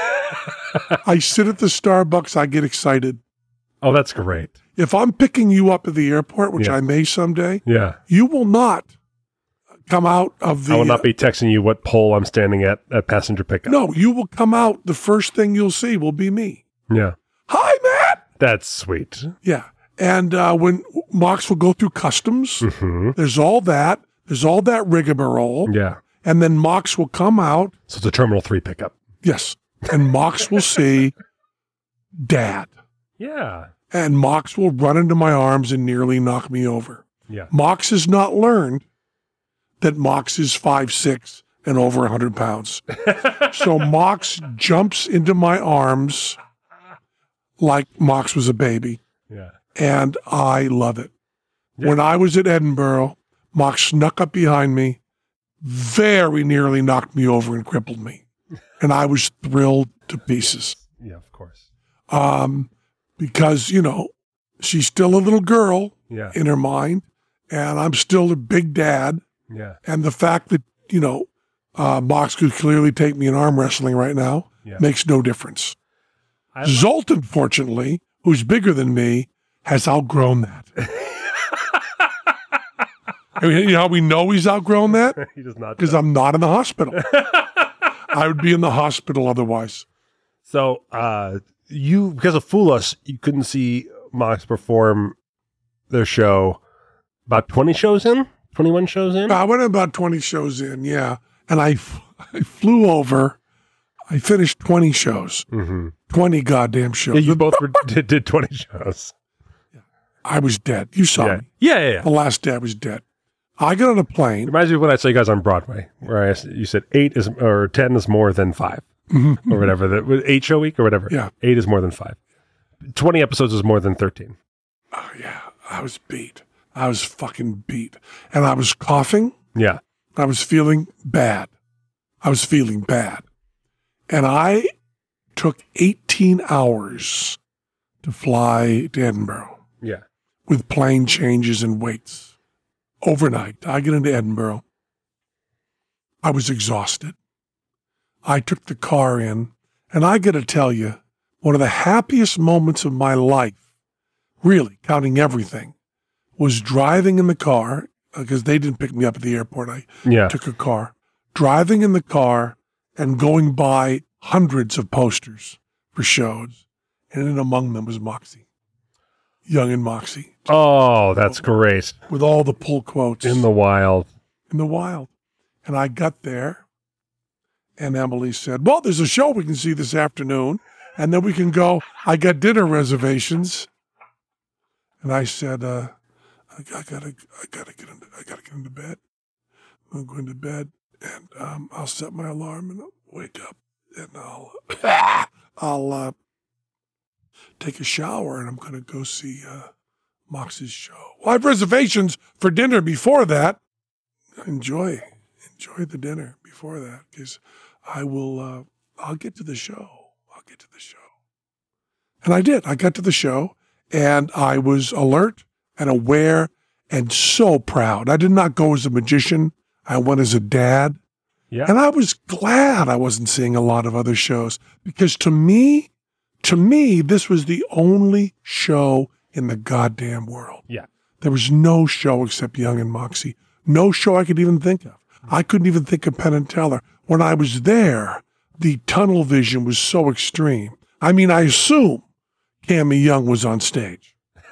I sit at the Starbucks. I get excited. Oh, that's great. If I'm picking you up at the airport, which Yeah. I may someday, Yeah. you will not come out of the... I will not be texting you what pole I'm standing at passenger pickup. No, you will come out. The first thing you'll see will be me. Yeah. Hi, Matt. That's sweet. Yeah. And when Mox will go through customs, Mm-hmm. there's all that. There's all that rigmarole. Yeah. And then Mox will come out. So it's a Terminal 3 pickup. Yes. And Mox will see Dad. Yeah. And Mox will run into my arms and nearly knock me over. Yeah. Mox has not learned that Mox is 5'6" and over 100 pounds. So Mox jumps into my arms like Mox was a baby. Yeah. And I love it. Yeah. When I was at Edinburgh, Mox snuck up behind me, very nearly knocked me over and crippled me. And I was thrilled to pieces. Yeah, of course. Because, she's still a little girl Yeah. in her mind, and I'm still a big dad. Yeah. And the fact that, Mox could clearly take me in arm wrestling right now Yeah. makes no difference. Zoltan, fortunately, who's bigger than me, has outgrown that. And you know how we know he's outgrown that? He does not. Because I'm not in the hospital. I would be in the hospital otherwise. So, you, because of Fool Us, you couldn't see Mox perform their show about 20 shows in? 21 shows in? I went about 20 shows in, yeah. And I flew over. I finished 20 shows. Mm-hmm. 20 goddamn shows. Yeah, you both did 20 shows. I was dead. You saw me. Yeah. The last day I was dead. I got on a plane. Reminds me of when I saw you guys on Broadway, where you said 8 is or 10 is more than 5, or whatever. The 8 show week or whatever. Yeah. 8 is more than 5. 20 episodes is more than 13. Oh, yeah. I was beat. I was fucking beat. And I was coughing. Yeah. I was feeling bad. And I took 18 hours to fly to Edinburgh Yeah. with plane changes and waits. Overnight, I get into Edinburgh. I was exhausted. I took the car in, and I got to tell you, one of the happiest moments of my life, really, counting everything, was driving in the car, because they didn't pick me up at the airport. I took a car. Driving in the car and going by hundreds of posters for shows, and in among them was Moxie. Young and Moxie. Oh, that's great. With all the pull quotes. In the wild. In the wild. And I got there, and Emily said, well, there's a show we can see this afternoon, and then we can go. I got dinner reservations. And I said, I gotta get into bed. I'm going to bed, and I'll set my alarm and I'll wake up, and I'll take a shower, and I'm going to go see Mox's show. Well, I have reservations for dinner before that. Enjoy the dinner before that, because I'll get to the show. And I did. I got to the show, and I was alert and aware and so proud. I did not go as a magician. I went as a dad. Yeah. And I was glad I wasn't seeing a lot of other shows, because to me, this was the only show in the goddamn world. Yeah. There was no show except Young and Moxie. No show I could even think of. I couldn't even think of Penn and Teller. When I was there, the tunnel vision was so extreme. I mean, I assume Cammie Young was on stage.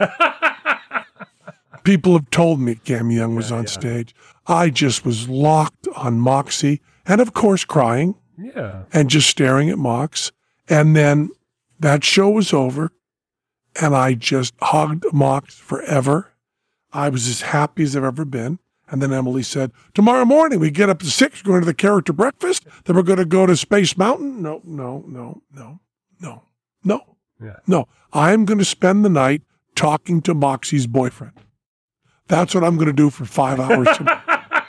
People have told me Cammie Young was on stage. I just was locked on Moxie, and of course crying. Yeah. And just staring at Mox. And then that show was over, and I just hugged Mox forever. I was as happy as I've ever been. And then Emily said, tomorrow morning we get up at 6, going to the character breakfast. Then we're going to go to Space Mountain. No. Yeah. No, I'm going to spend the night talking to Moxie's boyfriend. That's what I'm going to do for 5 hours tonight.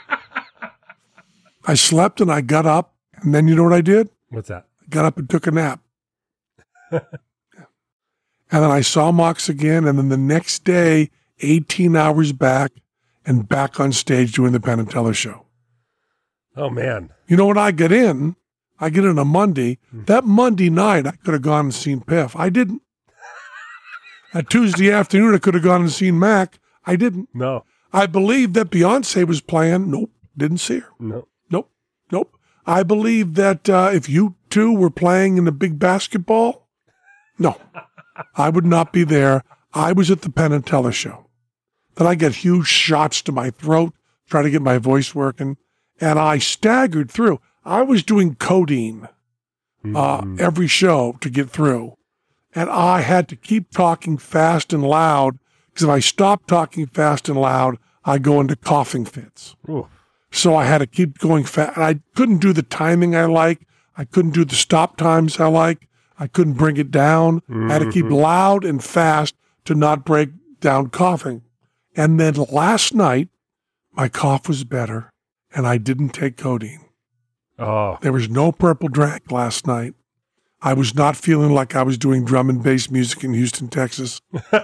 I slept and I got up. And then you know what I did? What's that? I got up and took a nap. And then I saw Mox again. And then the next day, 18 hours back, and back on stage doing the Penn and Teller show. Oh, man. You know, when I get in on a Monday. That Monday night, I could have gone and seen Piff. I didn't. That Tuesday afternoon, I could have gone and seen Mac. I didn't. No. I believed that Beyonce was playing. Nope. Didn't see her. No. Nope. I believed that if you two were playing in the big basketball, no. I would not be there. I was at the Penn and Teller show. Then I get huge shots to my throat, try to get my voice working, and I staggered through. I was doing codeine every show to get through, and I had to keep talking fast and loud, because if I stopped talking fast and loud, I go into coughing fits. Ooh. So I had to keep going fast. I couldn't do the timing I like. I couldn't do the stop times I like. I couldn't bring it down. I had to keep loud and fast to not break down coughing. And then last night, my cough was better, and I didn't take codeine. Oh. There was no purple drag last night. I was not feeling like I was doing drum and bass music in Houston, Texas.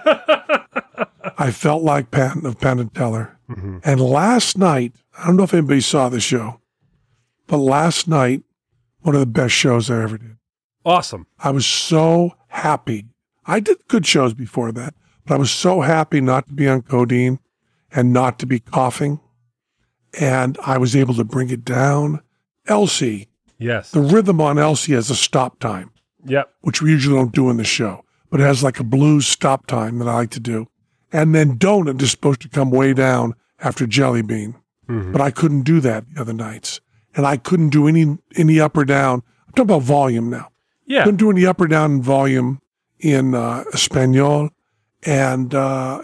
I felt like Penn and Teller. Mm-hmm. And last night, I don't know if anybody saw the show, but last night, one of the best shows I ever did. Awesome. I was so happy. I did good shows before that, but I was so happy not to be on codeine and not to be coughing. And I was able to bring it down. Elsie. Yes. The rhythm on Elsie has a stop time. Yep. Which we usually don't do in the show, but it has like a blues stop time that I like to do. And then Donut is supposed to come way down after Jelly Bean. Mm-hmm. But I couldn't do that the other nights. And I couldn't do any up or down. I'm talking about volume now. Yeah. Couldn't do any up or down in volume in Espanol and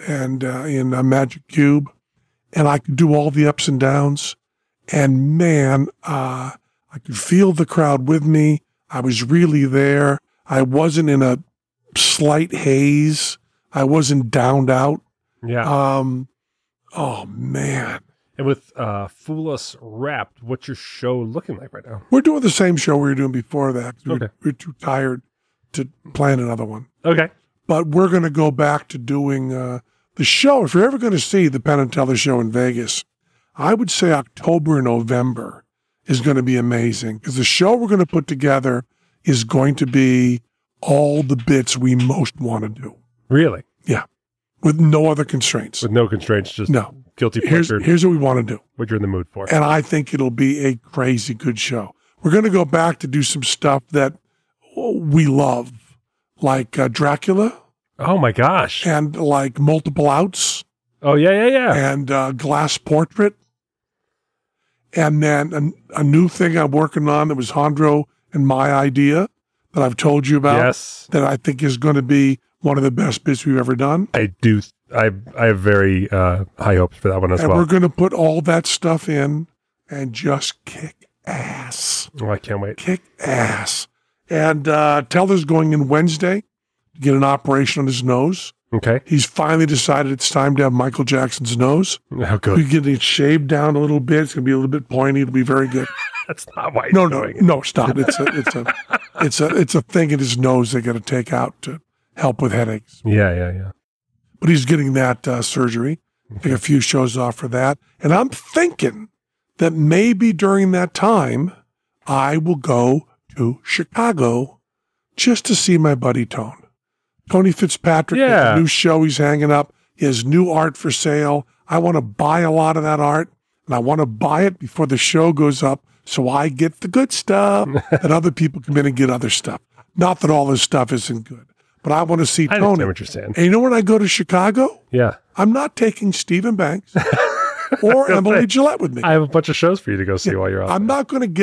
in Magic Cube. And I could do all the ups and downs. And man, I could feel the crowd with me. I was really there. I wasn't in a slight haze. I wasn't downed out. Yeah. Oh, man. And with Fool Us Wrapped, what's your show looking like right now? We're doing the same show we were doing before that. Okay. We're too tired to plan another one. Okay. But we're going to go back to doing the show. If you're ever going to see the Penn and Teller show in Vegas, I would say October and November is going to be amazing, because the show we're going to put together is going to be all the bits we most want to do. Really? Yeah. With no other constraints. With no constraints, just no. Guilty pleasure. Here's what we want to do. What you're in the mood for. And I think it'll be a crazy good show. We're going to go back to do some stuff that we love, like Dracula. Oh, my gosh. And like Multiple Outs. Oh, yeah. And Glass Portrait. And then a new thing I'm working on that was Hondro and my idea that I've told you about. Yes. That I think is going to be one of the best bits we've ever done. I do. I have very high hopes for that one as well. And we're going to put all that stuff in and just kick ass. Oh, I can't wait. Kick ass. And Teller's going in Wednesday to get an operation on his nose. Okay. He's finally decided it's time to have Michael Jackson's nose. Oh, good. We're getting it shaved down a little bit. It's going to be a little bit pointy. It'll be very good. That's not why he's doing it. No, stop. It's a thing in his nose they got to take out to help with headaches. Yeah. But he's getting that surgery. Take a few shows off for that. And I'm thinking that maybe during that time, I will go to Chicago just to see my buddy Tone. Tony Fitzpatrick, has a new show he's hanging up. He has new art for sale. I want to buy a lot of that art, and I want to buy it before the show goes up so I get the good stuff and other people come in and get other stuff. Not that all this stuff isn't good, but I want to see Tony. I understand what you're saying. And you know when I go to Chicago? Yeah. I'm not taking Stephen Banks or Emily Gillette with me. I have a bunch of shows for you to go see while you're out I'm there. not going to get up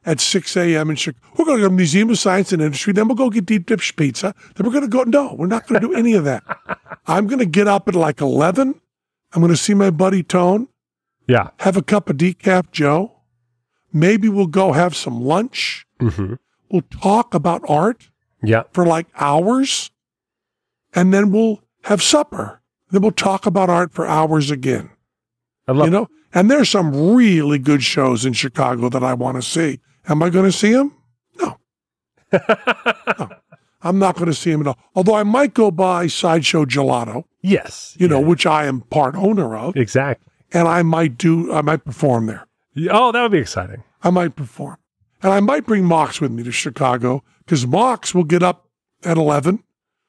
at 6 a.m. in Chicago. We're going to go to the Museum of Science and Industry. Then we'll go get Deep Dish Pizza. Then we're going to go. No, we're not going to do any of that. I'm going to get up at like 11. I'm going to see my buddy Tone. Yeah. Have a cup of decaf Joe. Maybe we'll go have some lunch. Mm-hmm. We'll talk about art Yeah. for like hours. And then we'll have supper. Then we'll talk about art for hours again. I love You know? And there's some really good shows in Chicago that I want to see. Am I going to see them? No. No. I'm not going to see them at all. Although I might go by Sideshow Gelato, Yes. you know, which I am part owner of, Exactly. and I might perform there. Oh, that would be exciting. I might perform. And I might bring Mox with me to Chicago because Mox will get up at 11.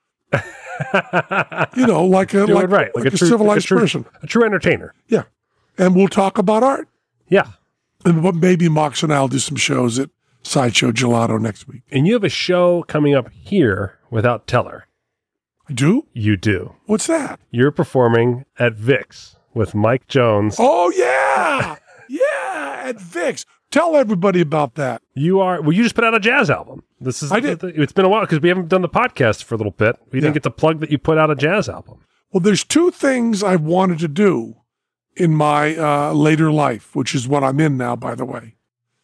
You know, like a, Do like, it right. like a civilized person. A true entertainer. Yeah. And we'll talk about art. Yeah. And maybe Mox and I will do some shows at Sideshow Gelato next week. And you have a show coming up here without Teller. I do? You do. What's that? You're performing at Vic's with Mike Jones. Oh, yeah. Yeah, at Vic's. Tell everybody about that. You just put out a jazz album. I did. It's been a while because we haven't done the podcast for a little bit. We didn't get to plug that you put out a jazz album. Well, there's two things I've wanted to do in my later life, which is what I'm in now, by the way.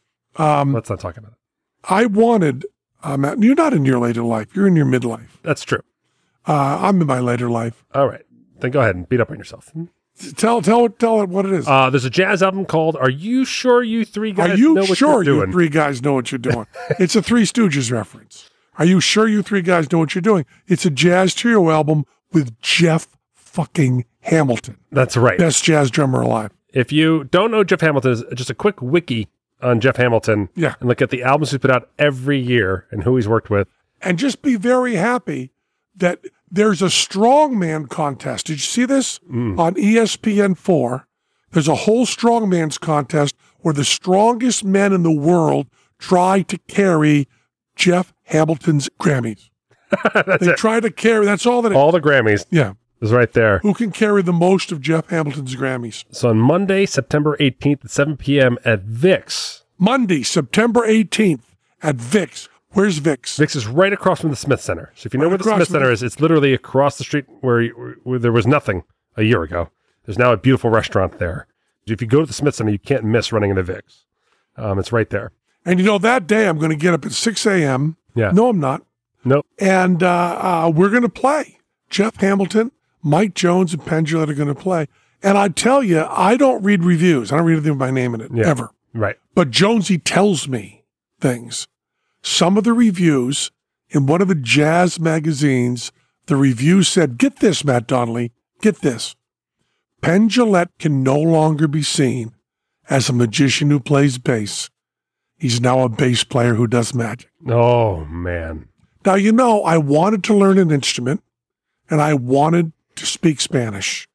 Let's not talk about it. I wanted, you're not in your later life. You're in your midlife. That's true. I'm in my later life. All right. Then go ahead and beat up on yourself. Tell it what it is. There's a jazz album called Are You Sure You Three Guys Are you Know What sure You're you Doing? three guys know what you're doing? It's a Three Stooges reference. Are you sure you three guys know what you're doing? It's a jazz trio album with Jeff fucking Hamilton. That's right. Best jazz drummer alive. If you don't know Jeff Hamilton, just a quick wiki on Jeff Hamilton. Yeah. And look at the albums he's put out every year and who he's worked with. And just be very happy that there's a strongman contest. Did you see this? On ESPN4, there's a whole strongman's contest where the strongest men in the world try to carry Jeff Hamilton's Grammys. They try to carry, that's all that it is. All the Grammys Yeah. is right there. Who can carry the most of Jeff Hamilton's Grammys? So on Monday, September 18th at 7 p.m. at Vic's. Monday, September 18th at Vic's. Where's Vic's? Vic's is right across from the Smith Center. So if you know Right where the across Smith from Center is, it's literally across the street where there was nothing a year ago. There's now a beautiful restaurant there. If you go to the Smith Center, you can't miss running into Vic's. It's right there. And you know, that day I'm going to get up at 6 a.m. Yeah. No, I'm not. Nope. And we're going to play. Jeff Hamilton, Mike Jones, and Penn Jillette are going to play. And I tell you, I don't read reviews. I don't read anything with my name in it, ever. Right. But Jonesy tells me things. Some of the reviews in one of the jazz magazines, the review said, get this, Matt Donnelly, get this. Penn Jillette can no longer be seen as a magician who plays bass. He's now a bass player who does magic. Oh, man. Now, you know, I wanted to learn an instrument and I wanted to speak Spanish.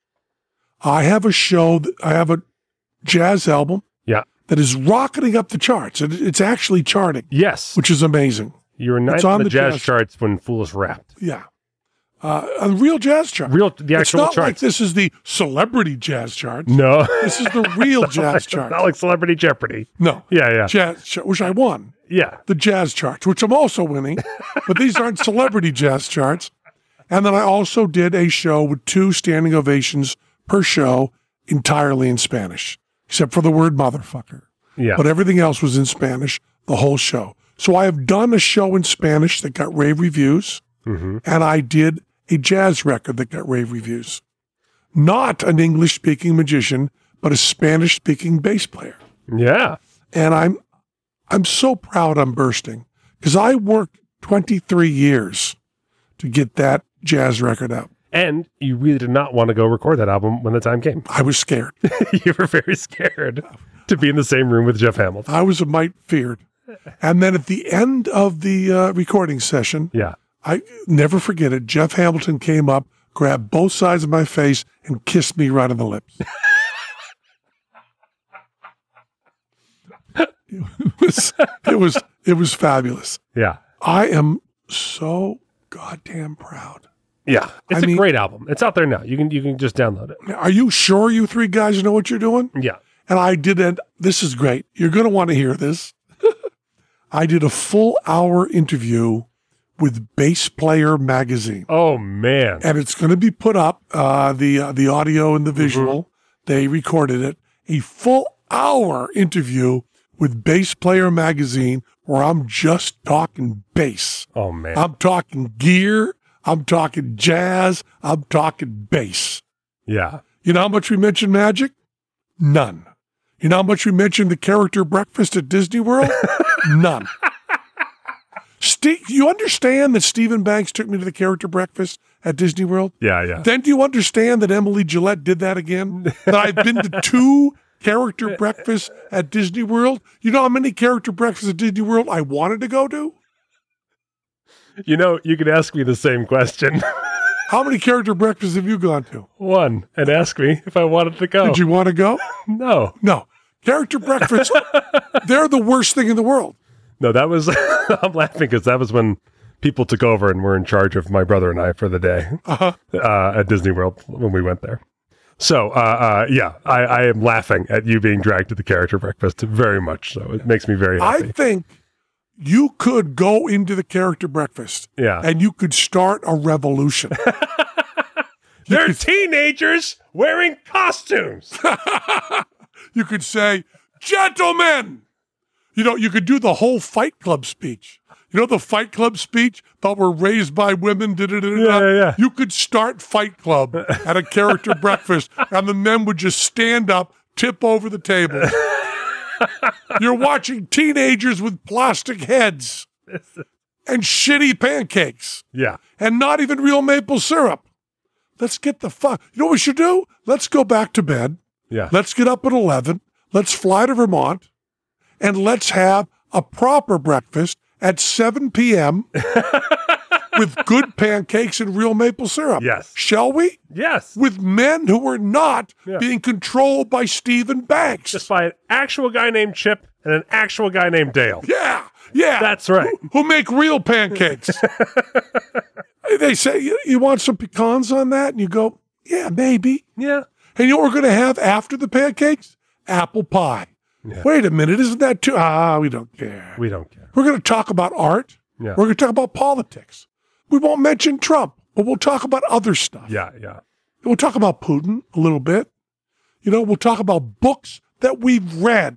I have a jazz album Yeah. that is rocketing up the charts. It's actually charting, Yes. which is amazing. You were ninth It's on on the the jazz jazz- charts when Foolish rapped. Yeah. A real jazz chart. The It's actual not like charts. this is the celebrity jazz chart. No. This is the real jazz chart. Not like Celebrity Jeopardy. No. Yeah. Jazz chart, which I won. Yeah. The jazz charts, which I'm also winning, but these aren't celebrity jazz charts. And then I also did a show with 2 standing ovations per show entirely in Spanish, except for the word motherfucker. Yeah. But everything else was in Spanish, the whole show. So I have done a show in Spanish that got rave reviews, and I did a jazz record that got rave reviews. Not an English-speaking magician, but a Spanish-speaking bass player. Yeah. And I'm so proud I'm bursting because I worked 23 years to get that jazz record out. And you really did not want to go record that album when the time came. I was scared. You were very scared to be in the same room with Jeff Hamilton. I was a mite feared. And then at the end of the recording session, Yeah. I never forget it, Jeff Hamilton came up, grabbed both sides of my face, and kissed me right on the lips. It was fabulous. Yeah. I am so goddamn proud. Yeah. It's I mean- a great album. It's out there now. You can just download it. Are you sure you 3 guys know what you're doing? Yeah. And I did it. This is great. You're going to want to hear this. I did a full hour interview with Bass Player magazine. Oh, man. And it's going to be put up, the audio and the visual. They recorded it. A full hour interview with Bass Player magazine where I'm just talking bass. Oh, man. I'm talking gear. I'm talking jazz. I'm talking bass. Yeah. You know how much we mentioned magic? None. You know how much we mentioned the character breakfast at Disney World? None. You understand that Stephen Banks took me to the character breakfast at Disney World? Yeah. Then do you understand that Emily Gillette did that again? That I've been to 2 character breakfasts at Disney World? You know how many character breakfasts at Disney World I wanted to go to? You know, you could ask me the same question. How many character breakfasts have you gone to? 1, and ask me if I wanted to go. Did you want to go? No. No. Character breakfasts, they're the worst thing in the world. No, that was, I'm laughing because that was when people took over and were in charge of my brother and I for the day at Disney World when we went there. So, yeah, I am laughing at you being dragged to the character breakfast very much. So it makes me very happy. I think you could go into the character breakfast and you could start a revolution. They're teenagers wearing costumes. You could say, gentlemen. You know, you could do the whole Fight Club speech. You know the Fight Club speech about we're raised by women, Yeah. You could start Fight Club at a character breakfast, and the men would just stand up, tip over the table. You're watching teenagers with plastic heads and shitty pancakes. Yeah. And not even real maple syrup. Let's get the fuck. You know what we should do? Let's go back to bed. Yeah. Let's get up at 11. Let's fly to Vermont. And let's have a proper breakfast at 7 p.m. with good pancakes and real maple syrup. Yes. Shall we? Yes. With men who are not being controlled by Stephen Banks. Just by an actual guy named Chip and an actual guy named Dale. Yeah. That's right. Who make real pancakes. They say, you want some pecans on that? And you go, yeah, maybe. Yeah. And you know what we're going to have after the pancakes? Apple pie. Yeah. Wait a minute, isn't that too... we don't care. We don't care. We're going to talk about art. Yeah. We're going to talk about politics. We won't mention Trump, but we'll talk about other stuff. Yeah. We'll talk about Putin a little bit. You know, we'll talk about books that we've read.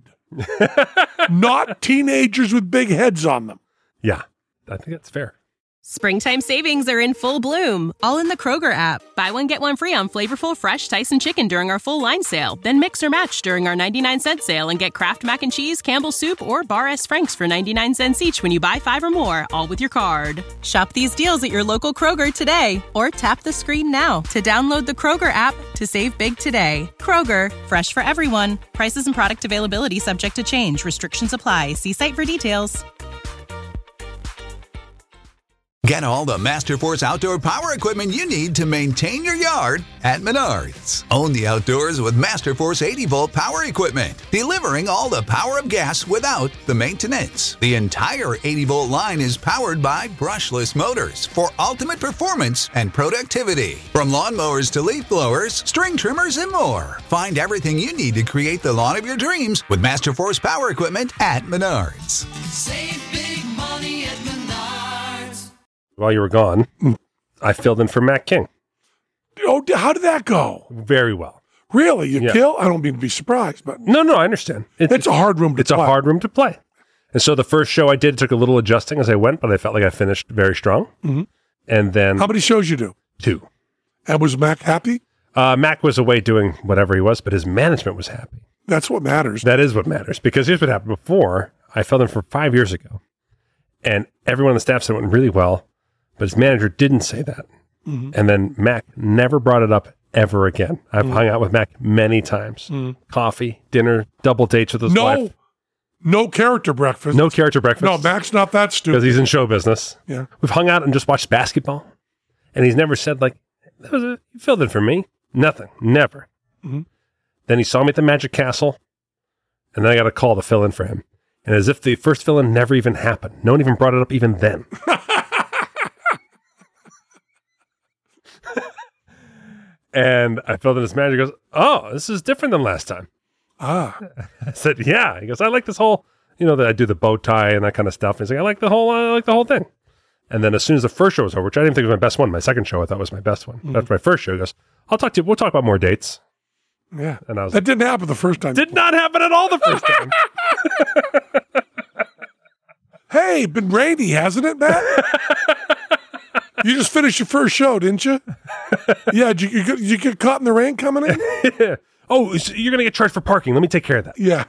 Not teenagers with big heads on them. Yeah, I think that's fair. Springtime savings are in full bloom, all in the Kroger app. Buy one, get one free on flavorful, fresh Tyson chicken during our full line sale. Then mix or match during our 99-cent sale and get Kraft Mac and Cheese, Campbell's Soup, or Bar S. Frank's for 99 cents each when you buy 5 or more, all with your card. Shop these deals at your local Kroger today, or tap the screen now to download the Kroger app to save big today. Kroger, fresh for everyone. Prices and product availability subject to change. Restrictions apply. See site for details. Get all the Masterforce outdoor power equipment you need to maintain your yard at Menards. Own the outdoors with Masterforce 80-volt power equipment, delivering all the power of gas without the maintenance. The entire 80-volt line is powered by brushless motors for ultimate performance and productivity. From lawnmowers to leaf blowers, string trimmers, and more. Find everything you need to create the lawn of your dreams with Masterforce power equipment at Menards. Save big money at Menards. While you were gone, I filled in for Matt King. Oh, how did that go? Very well. Really? You kill? I don't mean to be surprised, but... No, I understand. It's a hard room to play. It's a hard room to play. And so the first show I did took a little adjusting as I went, but I felt like I finished very strong. Mm-hmm. And then... How many shows you do? 2. And was Mac happy? Mac was away doing whatever he was, but his management was happy. That's what matters. That is what matters. Because here's what happened before. I filled in for 5 years ago. And everyone on the staff said it went really well. But his manager didn't say that. Mm-hmm. And then Mac never brought it up ever again. I've hung out with Mac many times. Coffee, dinner, double dates with his wife. No character breakfast. No character breakfast. No, Mac's not that stupid. Because he's in show business. Yeah. We've hung out and just watched basketball. And he's never said, like, you filled in for me. Nothing. Never. Mm-hmm. Then he saw me at the Magic Castle. And then I got a call to fill in for him. And as if the first fill-in never even happened. No one even brought it up even then. And I filled in his manager. Goes, oh, this is different than last time. Ah. I said, yeah. He goes, I like this whole that I do the bow tie and that kind of stuff. And he's like, I like the whole thing. And then as soon as the first show was over, which I didn't think was my best one, my second show I thought was my best one. After my first show, he goes, I'll talk to you. We'll talk about more dates. Yeah. And I was that didn't happen the first time. Did not happen at all the first time. Hey, been rainy, hasn't it, Matt? You just finished your first show, didn't you? Yeah, did you get caught in the rain coming in? Yeah. Oh, so you're going to get charged for parking. Let me take care of that. Yeah.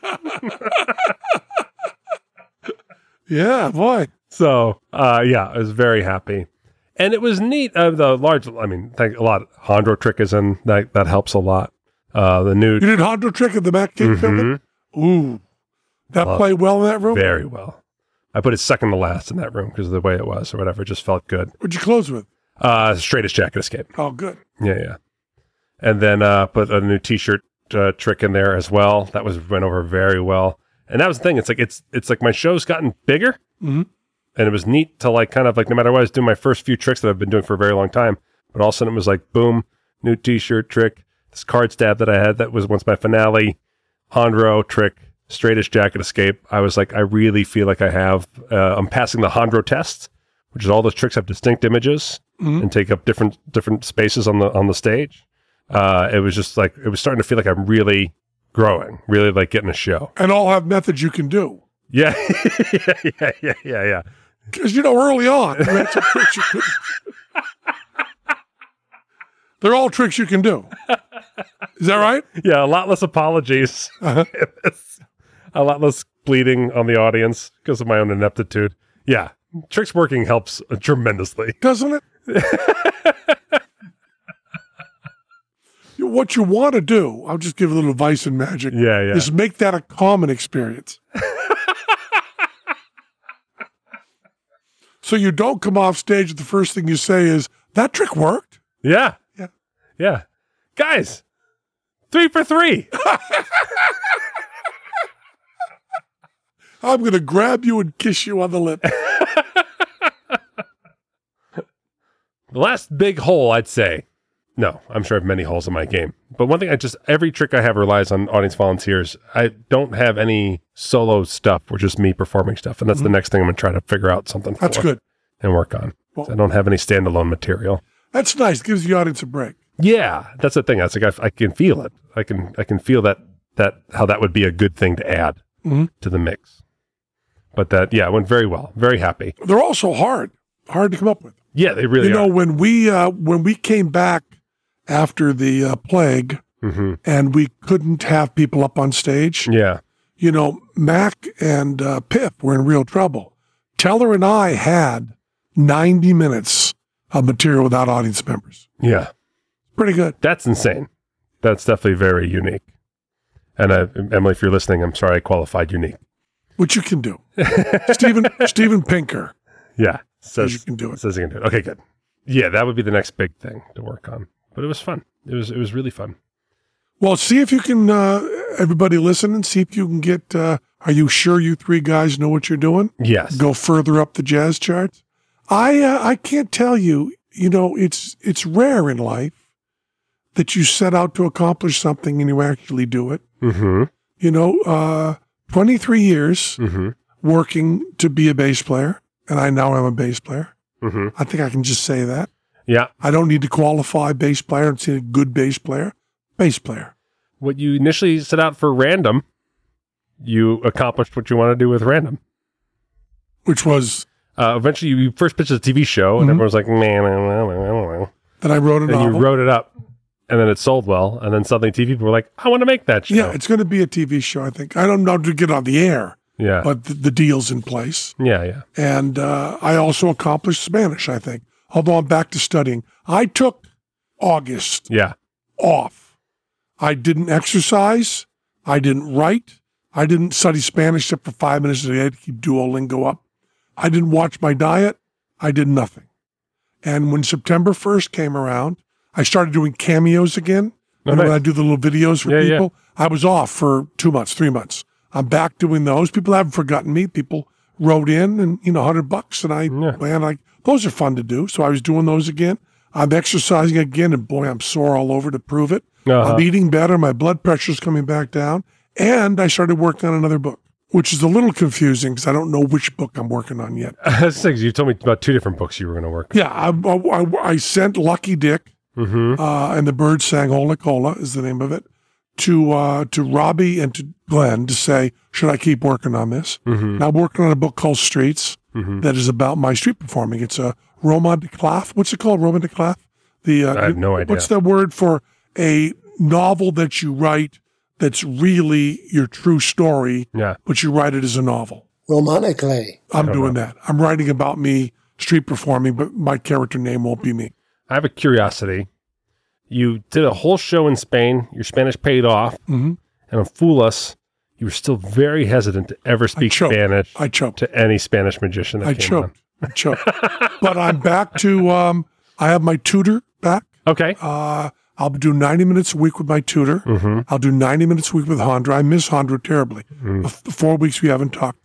Yeah, boy. So, I was very happy. And it was neat. Thank a lot. Hondro Trick is in. That helps a lot. The new... You did Hondro Trick at the Matt King filming? Ooh. That played well in that room? Very well. I put it second to last in that room because of the way it was or whatever. It just felt good. What'd you close with? Straightest Jacket Escape. Oh, good. Yeah. And then put a new T-shirt trick in there as well. That went over very well. And that was the thing. It's like my show's gotten bigger. Mm-hmm. And it was neat to kind of no matter what, I was doing my first few tricks that I've been doing for a very long time. But all of a sudden it was like, boom, new T-shirt trick. This card stab that I had that was once my finale. Hondro trick. Straightest Jacket Escape. I was like, I really feel like I'm passing the Hondro test, which is all those tricks have distinct images and take up different spaces on the stage. It was just it was starting to feel like I'm really growing, really getting a show. And all have methods you can do. Yeah. Yeah. Because, early on, you had some tricks you couldn't. They're all tricks you can do. Is that right? Yeah, a lot less apologies. Uh-huh. A lot less bleeding on the audience because of my own ineptitude. Yeah, tricks working helps tremendously. Doesn't it? What you want to do, I'll just give a little advice in magic, is make that a common experience. So you don't come off stage and the first thing you say is, that trick worked? Yeah. Guys, 3 for 3. I'm going to grab you and kiss you on the lip. The last big hole, I'd say. No, I'm sure I have many holes in my game. But one thing, every trick I have relies on audience volunteers. I don't have any solo stuff or just me performing stuff. And that's the next thing I'm going to try to figure out something That's good. And work on. Well, I don't have any standalone material. That's nice. Gives the audience a break. Yeah, that's the thing. That's I can feel it. I can feel that how that would be a good thing to add to the mix. But it went very well. Very happy. They're also hard to come up with. Yeah, they really are. When we came back after the plague and we couldn't have people up on stage. Yeah. Mac and Pip were in real trouble. Teller and I had 90 minutes of material without audience members. Yeah. Pretty good. That's insane. That's definitely very unique. And Emily, if you're listening, I'm sorry I qualified unique. Which you can do. Steven Pinker. Yeah. Says you can do it. Says you can do it. Okay, good. Yeah, that would be the next big thing to work on. But it was fun. It was really fun. Well, see if you can, everybody listen and see if you can get, are you sure you three guys know what you're doing? Yes. Go further up the jazz charts. I can't tell you, it's rare in life that you set out to accomplish something and you actually do it. Mm-hmm. 23 years working to be a bass player, and I now am a bass player. Mm-hmm. I think I can just say that. Yeah. I don't need to qualify bass player and say a good bass player. Bass player. What you initially set out for Random, you accomplished what you want to do with Random. Which was? Eventually, you first pitched a TV show, and everyone was like, man, I don't know. Then I wrote a novel. And you wrote it up, and then it sold well, and then suddenly TV people were like, I want to make that show. Yeah, it's going to be a TV show, I think. I don't know to get on the air. Yeah. But the deal's in place. Yeah. And I also accomplished Spanish, I think. Although I'm back to studying. I took August off. I didn't exercise. I didn't write. I didn't study Spanish except for 5 minutes a day to keep Duolingo up. I didn't watch my diet. I did nothing. And when September 1st came around, I started doing cameos again. When I do the little videos for people. I was off for 2 months, 3 months. I'm back doing those. People haven't forgotten me. People wrote in and, $100 and those are fun to do. So I was doing those again. I'm exercising again and boy, I'm sore all over to prove it. I'm eating better. My blood pressure's coming back down. And I started working on another book, which is a little confusing because I don't know which book I'm working on yet. That's things you told me about 2 different books you were going to work. Yeah, I sent Lucky Dick, and the Bird Sang Hola Cola is the name of it, to Robbie and to Glenn to say, should I keep working on this? And I'm working on a book called Streets that is about my street performing. It's a roman de claf. What's it called? Roman de claf? I have no idea. What's the word for a novel that you write that's really your true story, but you write it as a novel? Romanically. I'm doing that. I'm writing about me street performing, but my character name won't be me. I have a curiosity. You did a whole show in Spain. Your Spanish paid off. And on Fool Us, you were still very hesitant to ever speak Spanish I choked. to any Spanish magician that came on. I choked. But I'm back to, I have my tutor back. Okay. I'll do 90 minutes a week with my tutor. I'll do 90 minutes a week with Hondra. I miss Hondra terribly. The 4 weeks we haven't talked.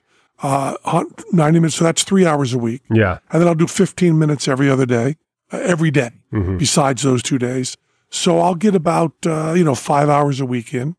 90 minutes, so that's 3 hours a week. Yeah. And then I'll do 15 minutes every other day, every day, besides those 2 days. So I'll get about, 5 hours a week in.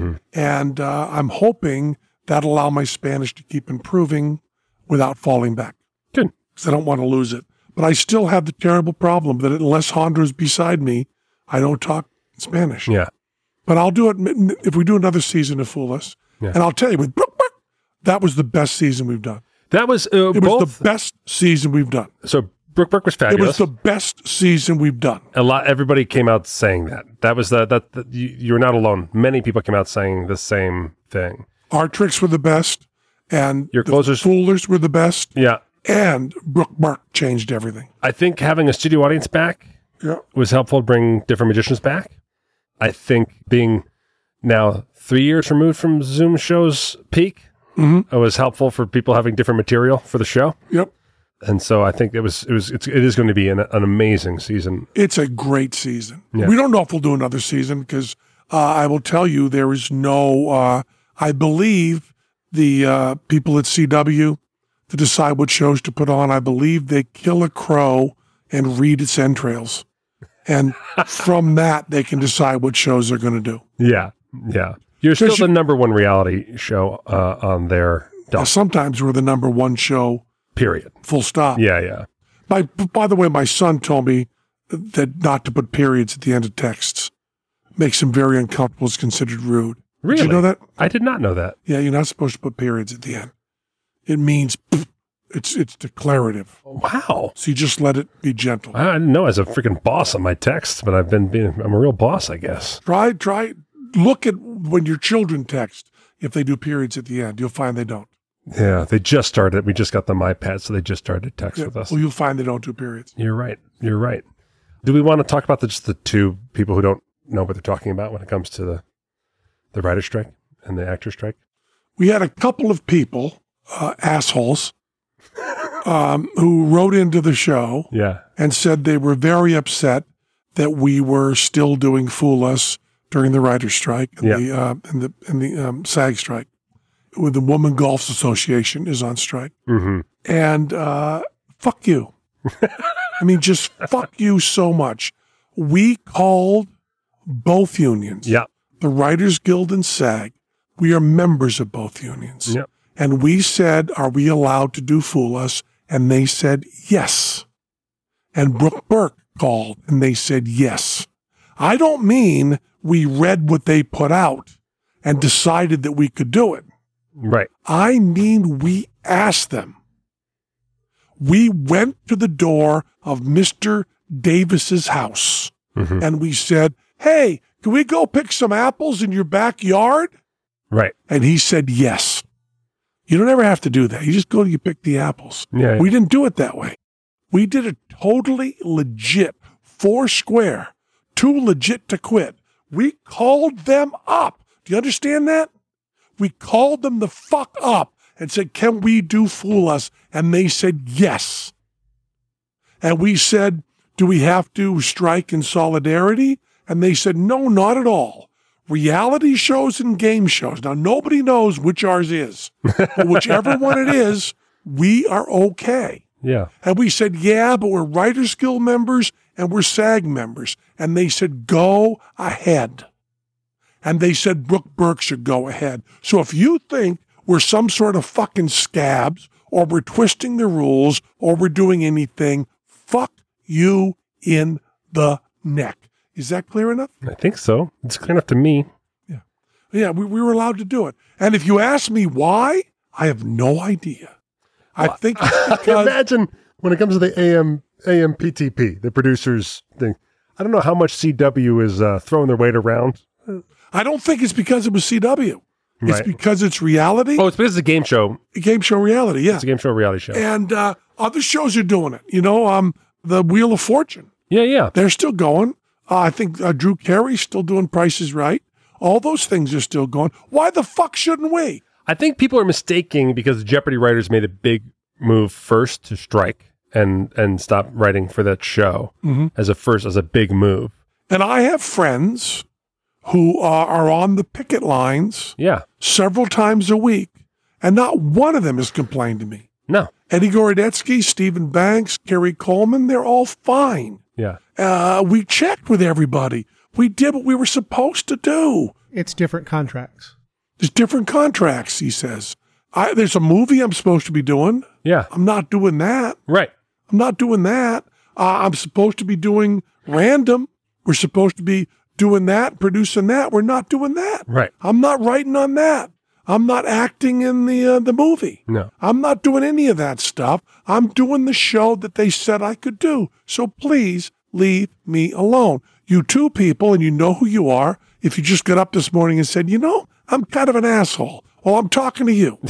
And I'm hoping that'll allow my Spanish to keep improving without falling back. Good. Because I don't want to lose it. But I still have the terrible problem that unless Hondra's beside me, I don't talk Spanish. Yeah. But I'll do it if we do another season of Fool Us. Yeah. And I'll tell you, with Brook, that was the best season we've done. That was It was the best season we've done. So Brook was It fabulous. was the best season we've done. Everybody came out saying that. That was you're not alone. Many people came out saying the same thing. Our tricks were the best, and Your closers, Foolers were the best. Yeah. And Brook changed everything. I think having a studio audience back was helpful to bring different magicians back. I think being now 3 years removed from Zoom show's peak, it was helpful for people having different material for the show. Yep. And so I think it is going to be an amazing season. It's a great season. Yeah. We don't know if we'll do another season because I will tell you there is no. I believe the people at CW to decide what shows to put on. I believe they kill a crow and read its entrails, and from that they can decide what shows they're going to do. Yeah, yeah. You're still the number one reality show on their. Sometimes we're the number one show. Period. Full stop. Yeah, yeah. By the way, my son told me that not to put periods at the end of texts makes him very uncomfortable. It's considered rude. Really? Did you know that? I did not know that. Yeah, you're not supposed to put periods at the end. It means it's declarative. Wow. So you just let it be gentle. I didn't know as a freaking boss on my texts, but I'm a real boss, I guess. Try. Look at when your children text. If they do periods at the end, you'll find they don't. Yeah, they just started. We just got them iPads, so they just started to text with us. Well, you'll find they don't do periods. You're right. Do we want to talk about just the 2 people who don't know what they're talking about when it comes to the writer's strike and the actor's strike? We had a couple of people, assholes, who wrote into the show and said they were very upset that we were still doing Fool Us during the writer's strike and the SAG strike. With the Women Golf Association is on strike. And fuck you. I mean, just fuck you so much. We called both unions, the Writers Guild and SAG. We are members of both unions. Yep. And we said, are we allowed to do Fool Us? And they said, yes. And Brook Burke called and they said, yes. I don't mean we read what they put out and decided that we could do it. Right. I mean, we asked them. We went to the door of Mr. Davis's house and we said, hey, can we go pick some apples in your backyard? Right. And he said, yes. You don't ever have to do that. You just go and you pick the apples. Yeah. We didn't do it that way. We did it totally legit, 4 square, too legit to quit. We called them up. Do you understand that? We called them the fuck up and said, can we do Fool Us? And they said, yes. And we said, do we have to strike in solidarity? And they said, no, not at all. Reality shows and game shows. Now, nobody knows which ours is. But whichever one it is, we are okay. Yeah. And we said, yeah, but we're Writers Guild members and we're SAG members. And they said, go ahead. And they said Brook Burke should go ahead. So if you think we're some sort of fucking scabs, or we're twisting the rules, or we're doing anything. Fuck you in the neck. Is that clear enough? I think so. It's clear enough to me. Yeah, we were allowed to do it. And if you ask me why, I have no idea. I think it's because... Imagine when it comes to the AMPTP, the producers thing. I don't know how much CW is throwing their weight around. I don't think it's because it was CW. It's Right. because it's reality. Oh, it's because it's a game show. Game show reality, yeah. It's a game show reality show. And other shows are doing it. You know, the Wheel of Fortune. Yeah. They're still going. I think Drew Carey's still doing Price is Right. All those things are still going. Why the fuck shouldn't we? I think people are mistaking because Jeopardy writers made a big move first to strike and stop writing for that show as a big move. And I have friends who are on the picket lines several times a week, and not one of them has complained to me. No. Eddie Gorodetsky, Stephen Banks, Kerry Coleman, they're all fine. Yeah. We checked with everybody. We did what we were supposed to do. It's different contracts. There's different contracts, he says. There's a movie I'm supposed to be doing. Yeah. I'm not doing that. Right. I'm not doing that. I'm supposed to be doing Random. We're supposed to be doing that, producing that. We're not doing that. Right. I'm not writing on that. I'm not acting in the movie. No. I'm not doing any of that stuff. I'm doing the show that they said I could do. So please leave me alone. You two people, and you know who you are, if you just got up this morning and said, you know, I'm kind of an asshole. Well, I'm talking to you.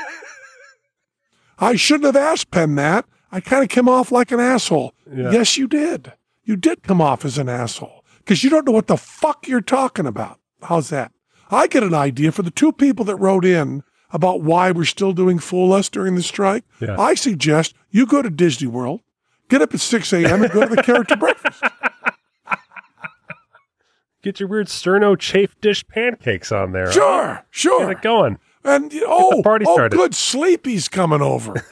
I shouldn't have asked Penn that. I kind of came off like an asshole. Yeah. Yes, you did. You did come off as an asshole because you don't know what the fuck you're talking about. How's that? I get an idea for the two people that wrote in about why we're still doing Fool Us during the strike. Yeah. I suggest you go to Disney World, get up at 6 a.m. and go to the character breakfast. Get your weird Sterno chafe dish pancakes on there. Sure. Get it going. And the party started. good, Sleepy's coming over.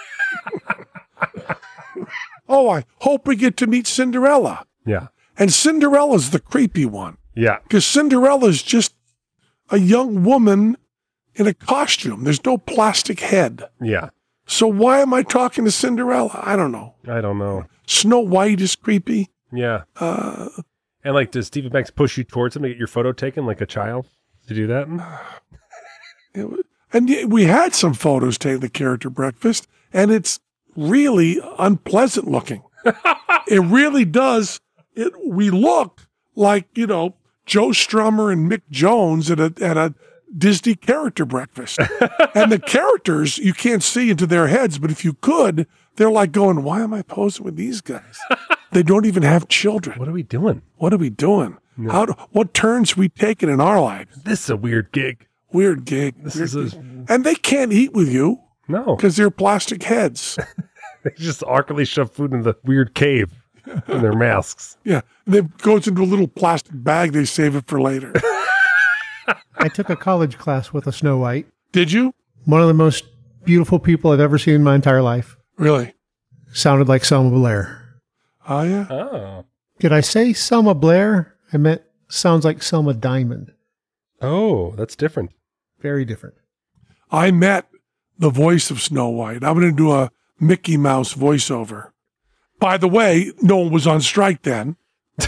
I hope we get to meet Cinderella. Yeah. And Cinderella's the creepy one Yeah. because Cinderella's just a young woman in a costume. There's no plastic head. Yeah. So why am I talking to Cinderella? I don't know. I don't know. Snow White is creepy. Yeah. And like, does Stephen Banks push you towards him to get your photo taken like a child to do that? And we had some photos taken at the character breakfast, and it's really unpleasant looking. It really does. We look like, Joe Strummer and Mick Jones at a Disney character breakfast. And the characters, you can't see into their heads, but if you could, they're like going, why am I posing with these guys? They don't even have children. What are we doing? What are we doing? No. What turns we taking in our lives? This is a weird gig. Weird gig. And they can't eat with you No. because they're plastic heads. They just awkwardly shove food in the weird cave in their masks. Yeah. And it goes into a little plastic bag. They save it for later. I took a college class with a Snow White. Did you? One of the most beautiful people I've ever seen in my entire life. Really? Sounded like Selma Blair. Oh, yeah. Oh. Did I say Selma Blair? I meant sounds like Selma Diamond. Oh, that's different. Very different. I met the voice of Snow White. I'm going to do a Mickey Mouse voiceover. By the way, no one was on strike then.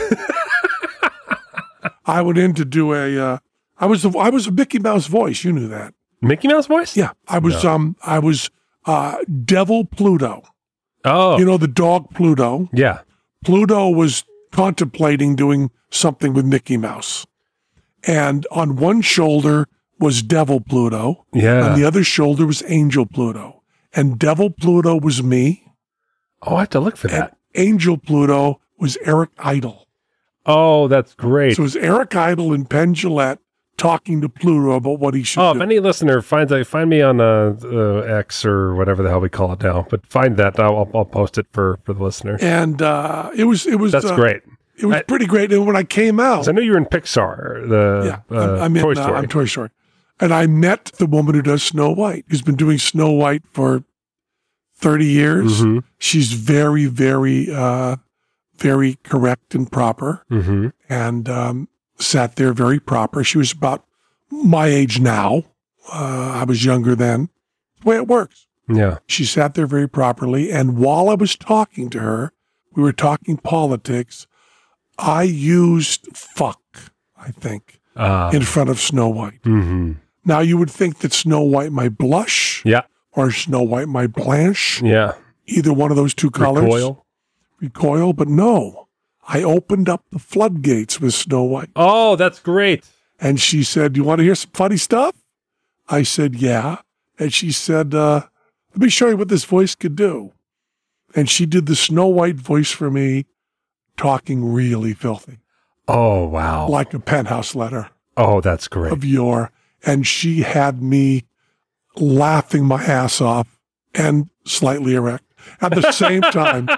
I went in to do I was a Mickey Mouse voice. You knew that. Mickey Mouse voice? Yeah. I was Devil Pluto. Oh. You know the dog Pluto? Yeah. Pluto was contemplating doing something with Mickey Mouse. And on one shoulder was Devil Pluto. Yeah. On the other shoulder was Angel Pluto. And Devil Pluto was me. Oh, I have to look for And that. Angel Pluto was Eric Idle. Oh, that's great. So it was Eric Idle and Penn Jillette talking to Pluto about what he should Oh, do. if any listener find me on X or whatever the hell we call it now, but find that, I'll post it for the listener. And it was That's great. It was pretty great. And when I came out, 'Cause I knew you were in Pixar, I'm in Toy Story. I'm Toy Story. And I met the woman who does Snow White, who's been doing Snow White for 30 years. Mhm. She's very, very, very correct and proper, Mm-hmm. and sat there very proper. She was about my age now, I was younger then. The way it works. Yeah. She sat there very properly. And while I was talking to her, we were talking politics. I used fuck, I think, in front of Snow White. Mm-hmm. Now, you would think that Snow White might blush Yeah. or Snow White might blanch. Yeah. Either one of those two colors. Recoil, but no. I opened up the floodgates with Snow White. Oh, that's great. And she said, "You want to hear some funny stuff?" I said, "Yeah." And she said, "Let me show you what this voice could do." And she did the Snow White voice for me, talking really filthy, Oh, wow. like a penthouse letter Oh, that's great. of yore. And she had me laughing my ass off and slightly erect at the same time.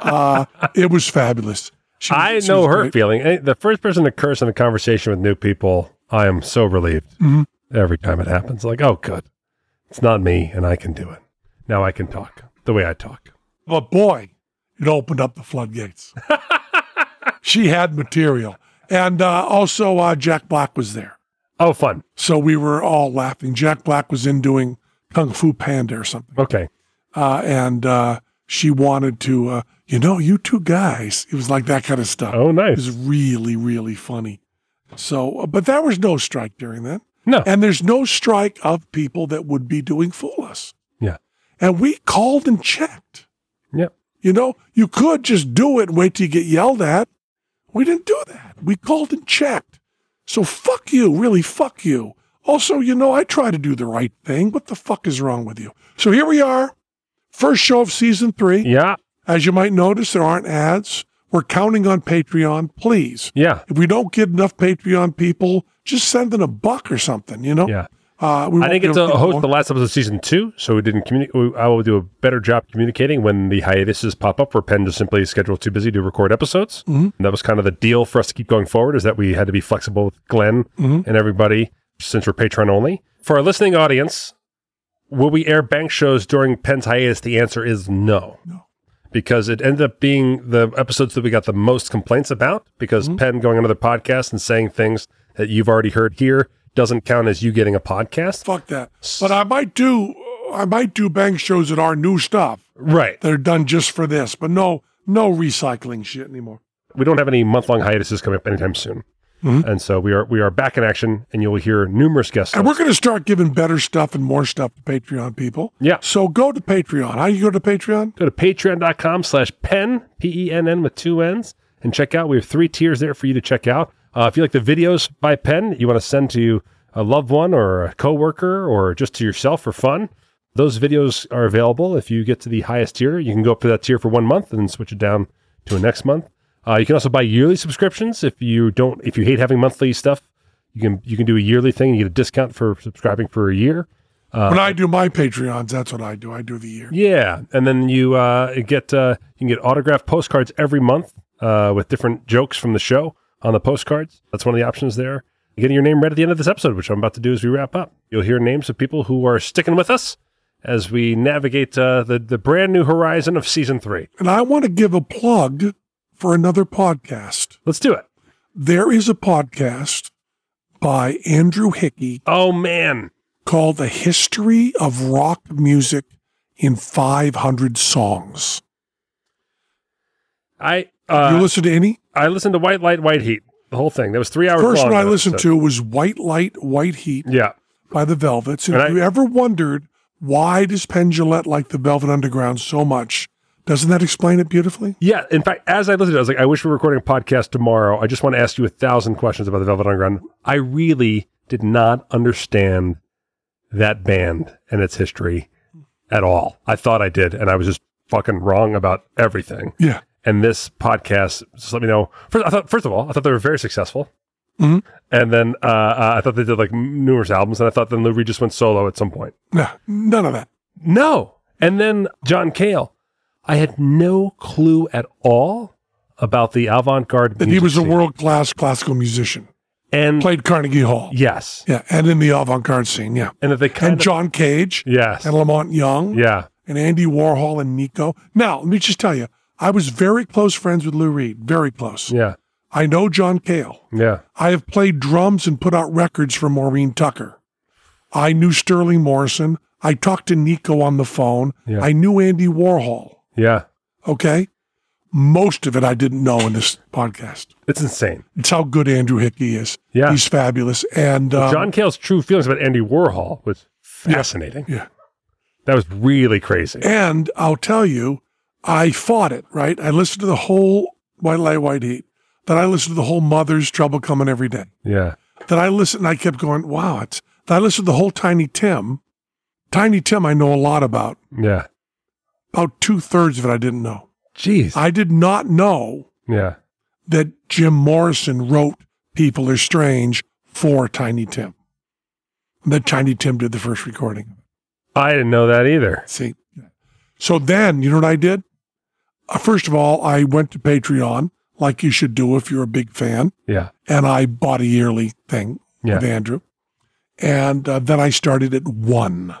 It was fabulous. She I was know her great. feeling. The first person to curse in a conversation with new people, I am so relieved every time it happens. Like, oh, good. It's not me, and I can do it. Now I can talk the way I talk. But boy, it opened up the floodgates. She had material. And also Jack Black was there. Oh, fun. So we were all laughing. Jack Black was in doing Kung Fu Panda or something. Okay. And she wanted to, you two guys. It was like that kind of stuff. Oh, It nice. was really, really funny. So, but there was no strike during that. No. And there's no strike of people that would be doing Fool Us. Yeah. And we called and checked. Yep. You could just do it and wait till you get yelled at. We didn't do that. We called and checked. So fuck you, really fuck you. Also, I try to do the right thing. What the fuck is wrong with you? So here we are. First show of season 3. Yeah. As you might notice, there aren't ads. We're counting on Patreon, please. Yeah. If we don't get enough Patreon people, just send in $1 or something, Yeah. We I won't didn't get give to people host more. the last episode of season 2, so we didn't communicate. I will do a better job communicating when the hiatuses pop up where Penn just simply scheduled too busy to record episodes. Mm-hmm. And that was kind of the deal for us to keep going forward, is that we had to be flexible with Glenn Mm-hmm. and everybody since we're Patreon only. For our listening audience, will we air bank shows during Penn's hiatus? The answer is no. No. Because it ended up being the episodes that we got the most complaints about, because Mm-hmm. Penn going on other podcasts and saying things that you've already heard here doesn't count as you getting a podcast. Fuck that. But I might do bank shows that are new stuff. Right. They're done just for this, but no recycling shit anymore. We don't have any month-long hiatuses coming up anytime soon. And so we are back in action, and you'll hear numerous guests. And we're going to start giving better stuff and more stuff to Patreon people. Yeah. So go to Patreon. How do you go to Patreon? Go to patreon.com/Penn, Penn with 2 N's, and check out. We have 3 tiers there for you to check out. If you like the videos by Penn, you want to send to a loved one or a coworker or just to yourself for fun, those videos are available. If you get to the highest tier, you can go up to that tier for 1 month and then switch it down to a next month. You can also buy yearly subscriptions. If you hate having monthly stuff, you can do a yearly thing. You get a discount for subscribing for a year. When I do my Patreons, that's what I do. I do the year. Yeah, and then you you can get autographed postcards every month with different jokes from the show on the postcards. That's one of the options there. Getting your name read at the end of this episode, which I'm about to do as we wrap up. You'll hear names of people who are sticking with us as we navigate the brand new horizon of season 3. And I want to give a plug for another podcast. Let's do it. There is a podcast by Andrew Hickey Oh man, called The History of Rock Music in 500 Songs. I You listen to any? I listened to White Light, White Heat, the whole thing. That was 3 hours First long. one I that listened episode. to was White Light, White Heat Yeah. by the Velvets. And And if you ever wondered, why does Penn Jillette like the Velvet Underground so much? Doesn't that explain it beautifully? Yeah, in fact, as I listened to it, I was like, I wish we were recording a podcast tomorrow. I just want to ask you 1,000 questions about the Velvet Underground. I really did not understand that band and its history at all. I thought I did, and I was just fucking wrong about everything. Yeah. And this podcast just let me know. First of all, I thought they were very successful. Mhm. And then I thought they did like numerous albums, and I thought then Lou Reed just went solo at some point. No, none of that. No. And then John Cale. I had no clue at all about the avant-garde That he was a scene. world-class classical musician. And Played Carnegie Hall. yes. Yeah, and in the avant-garde scene, yeah. And that they kind And of John Cage. yes. And Lamont Young. Yeah. And Andy Warhol and Nico. Now, let me just tell you, I was very close friends with Lou Reed. Very close. Yeah. I know John Cale. Yeah. I have played drums and put out records for Maureen Tucker. I knew Sterling Morrison. I talked to Nico on the phone. Yeah. I knew Andy Warhol. Yeah. Okay? Most of it I didn't know in this podcast. It's insane. It's how good Andrew Hickey is. Yeah. He's fabulous. And John Cale's true feelings about Andy Warhol was fascinating. Yeah. That was really crazy. And I'll tell you, I fought it, right? I listened to the whole White Light, White Heat. Then I listened to the whole Mother's Trouble Coming Every Day. Yeah. Then I listened and I kept going, wow. Then I listened to the whole Tiny Tim. Tiny Tim I know a lot about. Yeah. About 2/3 of it I didn't know. Jeez. I did not know Yeah. that Jim Morrison wrote People Are Strange for Tiny Tim. That Tiny Tim did the first recording. I didn't know that either. See? So then, you know what I did? First of all, I went to Patreon, like you should do if you're a big fan, Yeah. and I bought a yearly thing Yeah. with Andrew. And then I started at one.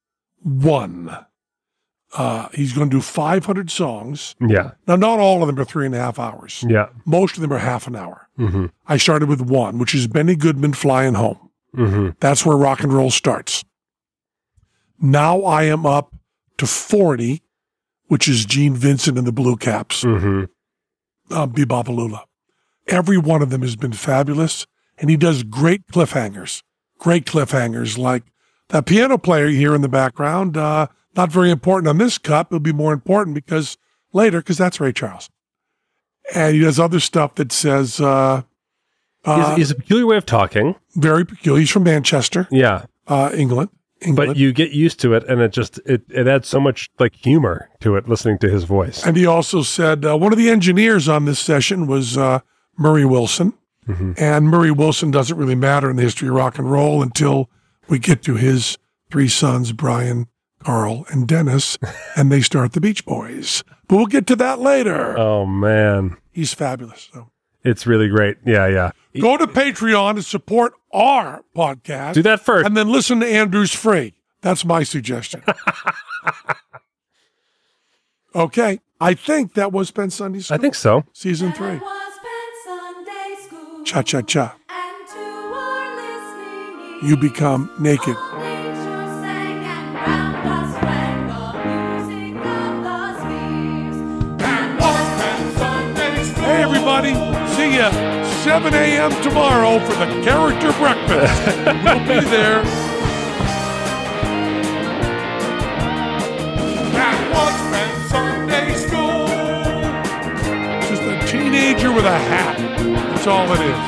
He's going to do 500 songs. Yeah. Now, not all of them are 3.5 hours. Yeah. Most of them are half an hour. Mm-hmm. I started with one, which is Benny Goodman Flying Home. Mm-hmm. That's where rock and roll starts. Now I am up to 40, which is Gene Vincent and the Blue Caps, Mm-hmm. Bebopalula. Every one of them has been fabulous, and he does great cliffhangers. Great cliffhangers, like that piano player you hear in the background, not very important on this cut. It'll be more important because that's Ray Charles. And he does other stuff that says... He's a peculiar way of talking. Very peculiar. He's from Manchester, Yeah. England. But you get used to it, and it adds so much like humor to it, listening to his voice. And he also said one of the engineers on this session was Murray Wilson. Mm-hmm. And Murray Wilson doesn't really matter in the history of rock and roll until we get to his three sons, Brian, Carl, and Dennis, and they start the Beach Boys. But we'll get to that later. Oh, man. He's fabulous. So It's really great. Yeah, yeah. go to Patreon to support our podcast. Do that first. And then listen to Andrew's free. That's my suggestion. Okay. I think that was Penn Sunday School. I think so. Season 3. Cha-cha-cha. You become naked. Hey, everybody. See ya 7 a.m. tomorrow for the character breakfast. We'll be there. That was Penn Sunday School. Just a teenager with a hat. That's all it is.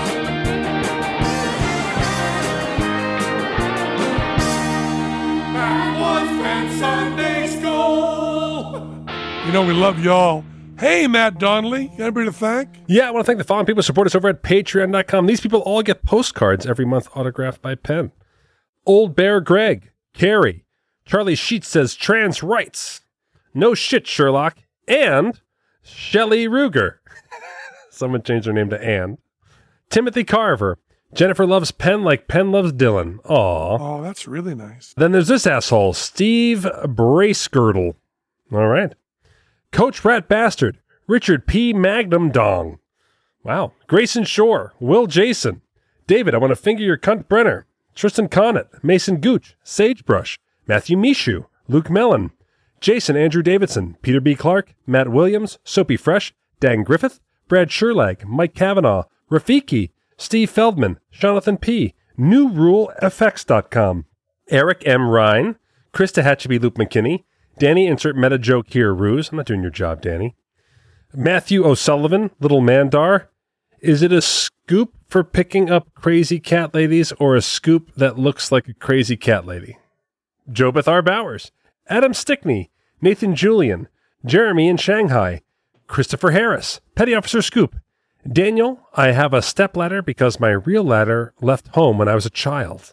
That was Penn Sunday School. You know, we love y'all. Hey, Matt Donnelly, you got anybody to thank? Yeah, I want to thank the following people who support us over at patreon.com. These people all get postcards every month autographed by Penn. Old Bear Greg, Carrie, Charlie Sheets says trans rights, no shit Sherlock, and Shelley Ruger. Someone changed her name to Ann. Timothy Carver, Jennifer loves Penn like Penn loves Dylan. Aw. Oh, that's really nice. Then there's this asshole, Steve Bracegirdle. All right. Coach Rat Bastard, Richard P. Magnum Dong. Wow. Grayson Shore, Will Jason, David, I want to finger your cunt Brenner, Tristan Conant, Mason Gooch, Sagebrush, Matthew Mishu, Luke Mellon, Jason Andrew Davidson, Peter B. Clark, Matt Williams, Soapy Fresh, Dan Griffith, Brad Sherlag, Mike Kavanaugh, Rafiki, Steve Feldman, Jonathan P., NewRuleFX.com, Eric M. Ryan, Krista Hatcheby, Luke McKinney, Danny, insert meta joke here, Ruse. I'm not doing your job, Danny. Matthew O'Sullivan, Little Mandar. Is it a scoop for picking up crazy cat ladies or a scoop that looks like a crazy cat lady? Jobeth R. Bowers, Adam Stickney, Nathan Julian, Jeremy in Shanghai, Christopher Harris, Petty Officer Scoop, Daniel, I have a stepladder because my real ladder left home when I was a child.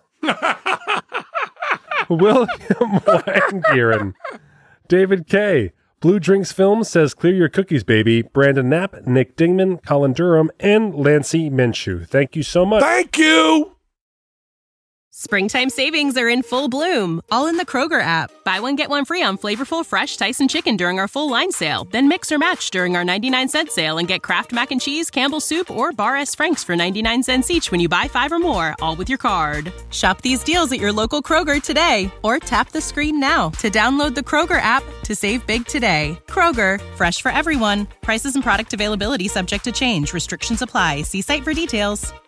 William Wangiran, David K. Blue Drinks Films says, clear your cookies, baby. Brandon Knapp, Nick Dingman, Colin Durham, and Lancey Minshew. Thank you so much. Thank you. Springtime savings are in full bloom, all in the Kroger app. Buy one, get one free on flavorful, fresh Tyson chicken during our full line sale. Then mix or match during our 99-cent sale and get Kraft Mac and Cheese, Campbell's Soup, or Bar S. Frank's for 99 cents each when you buy 5 or more, all with your card. Shop these deals at your local Kroger today, or tap the screen now to download the Kroger app to save big today. Kroger, fresh for everyone. Prices and product availability subject to change. Restrictions apply. See site for details.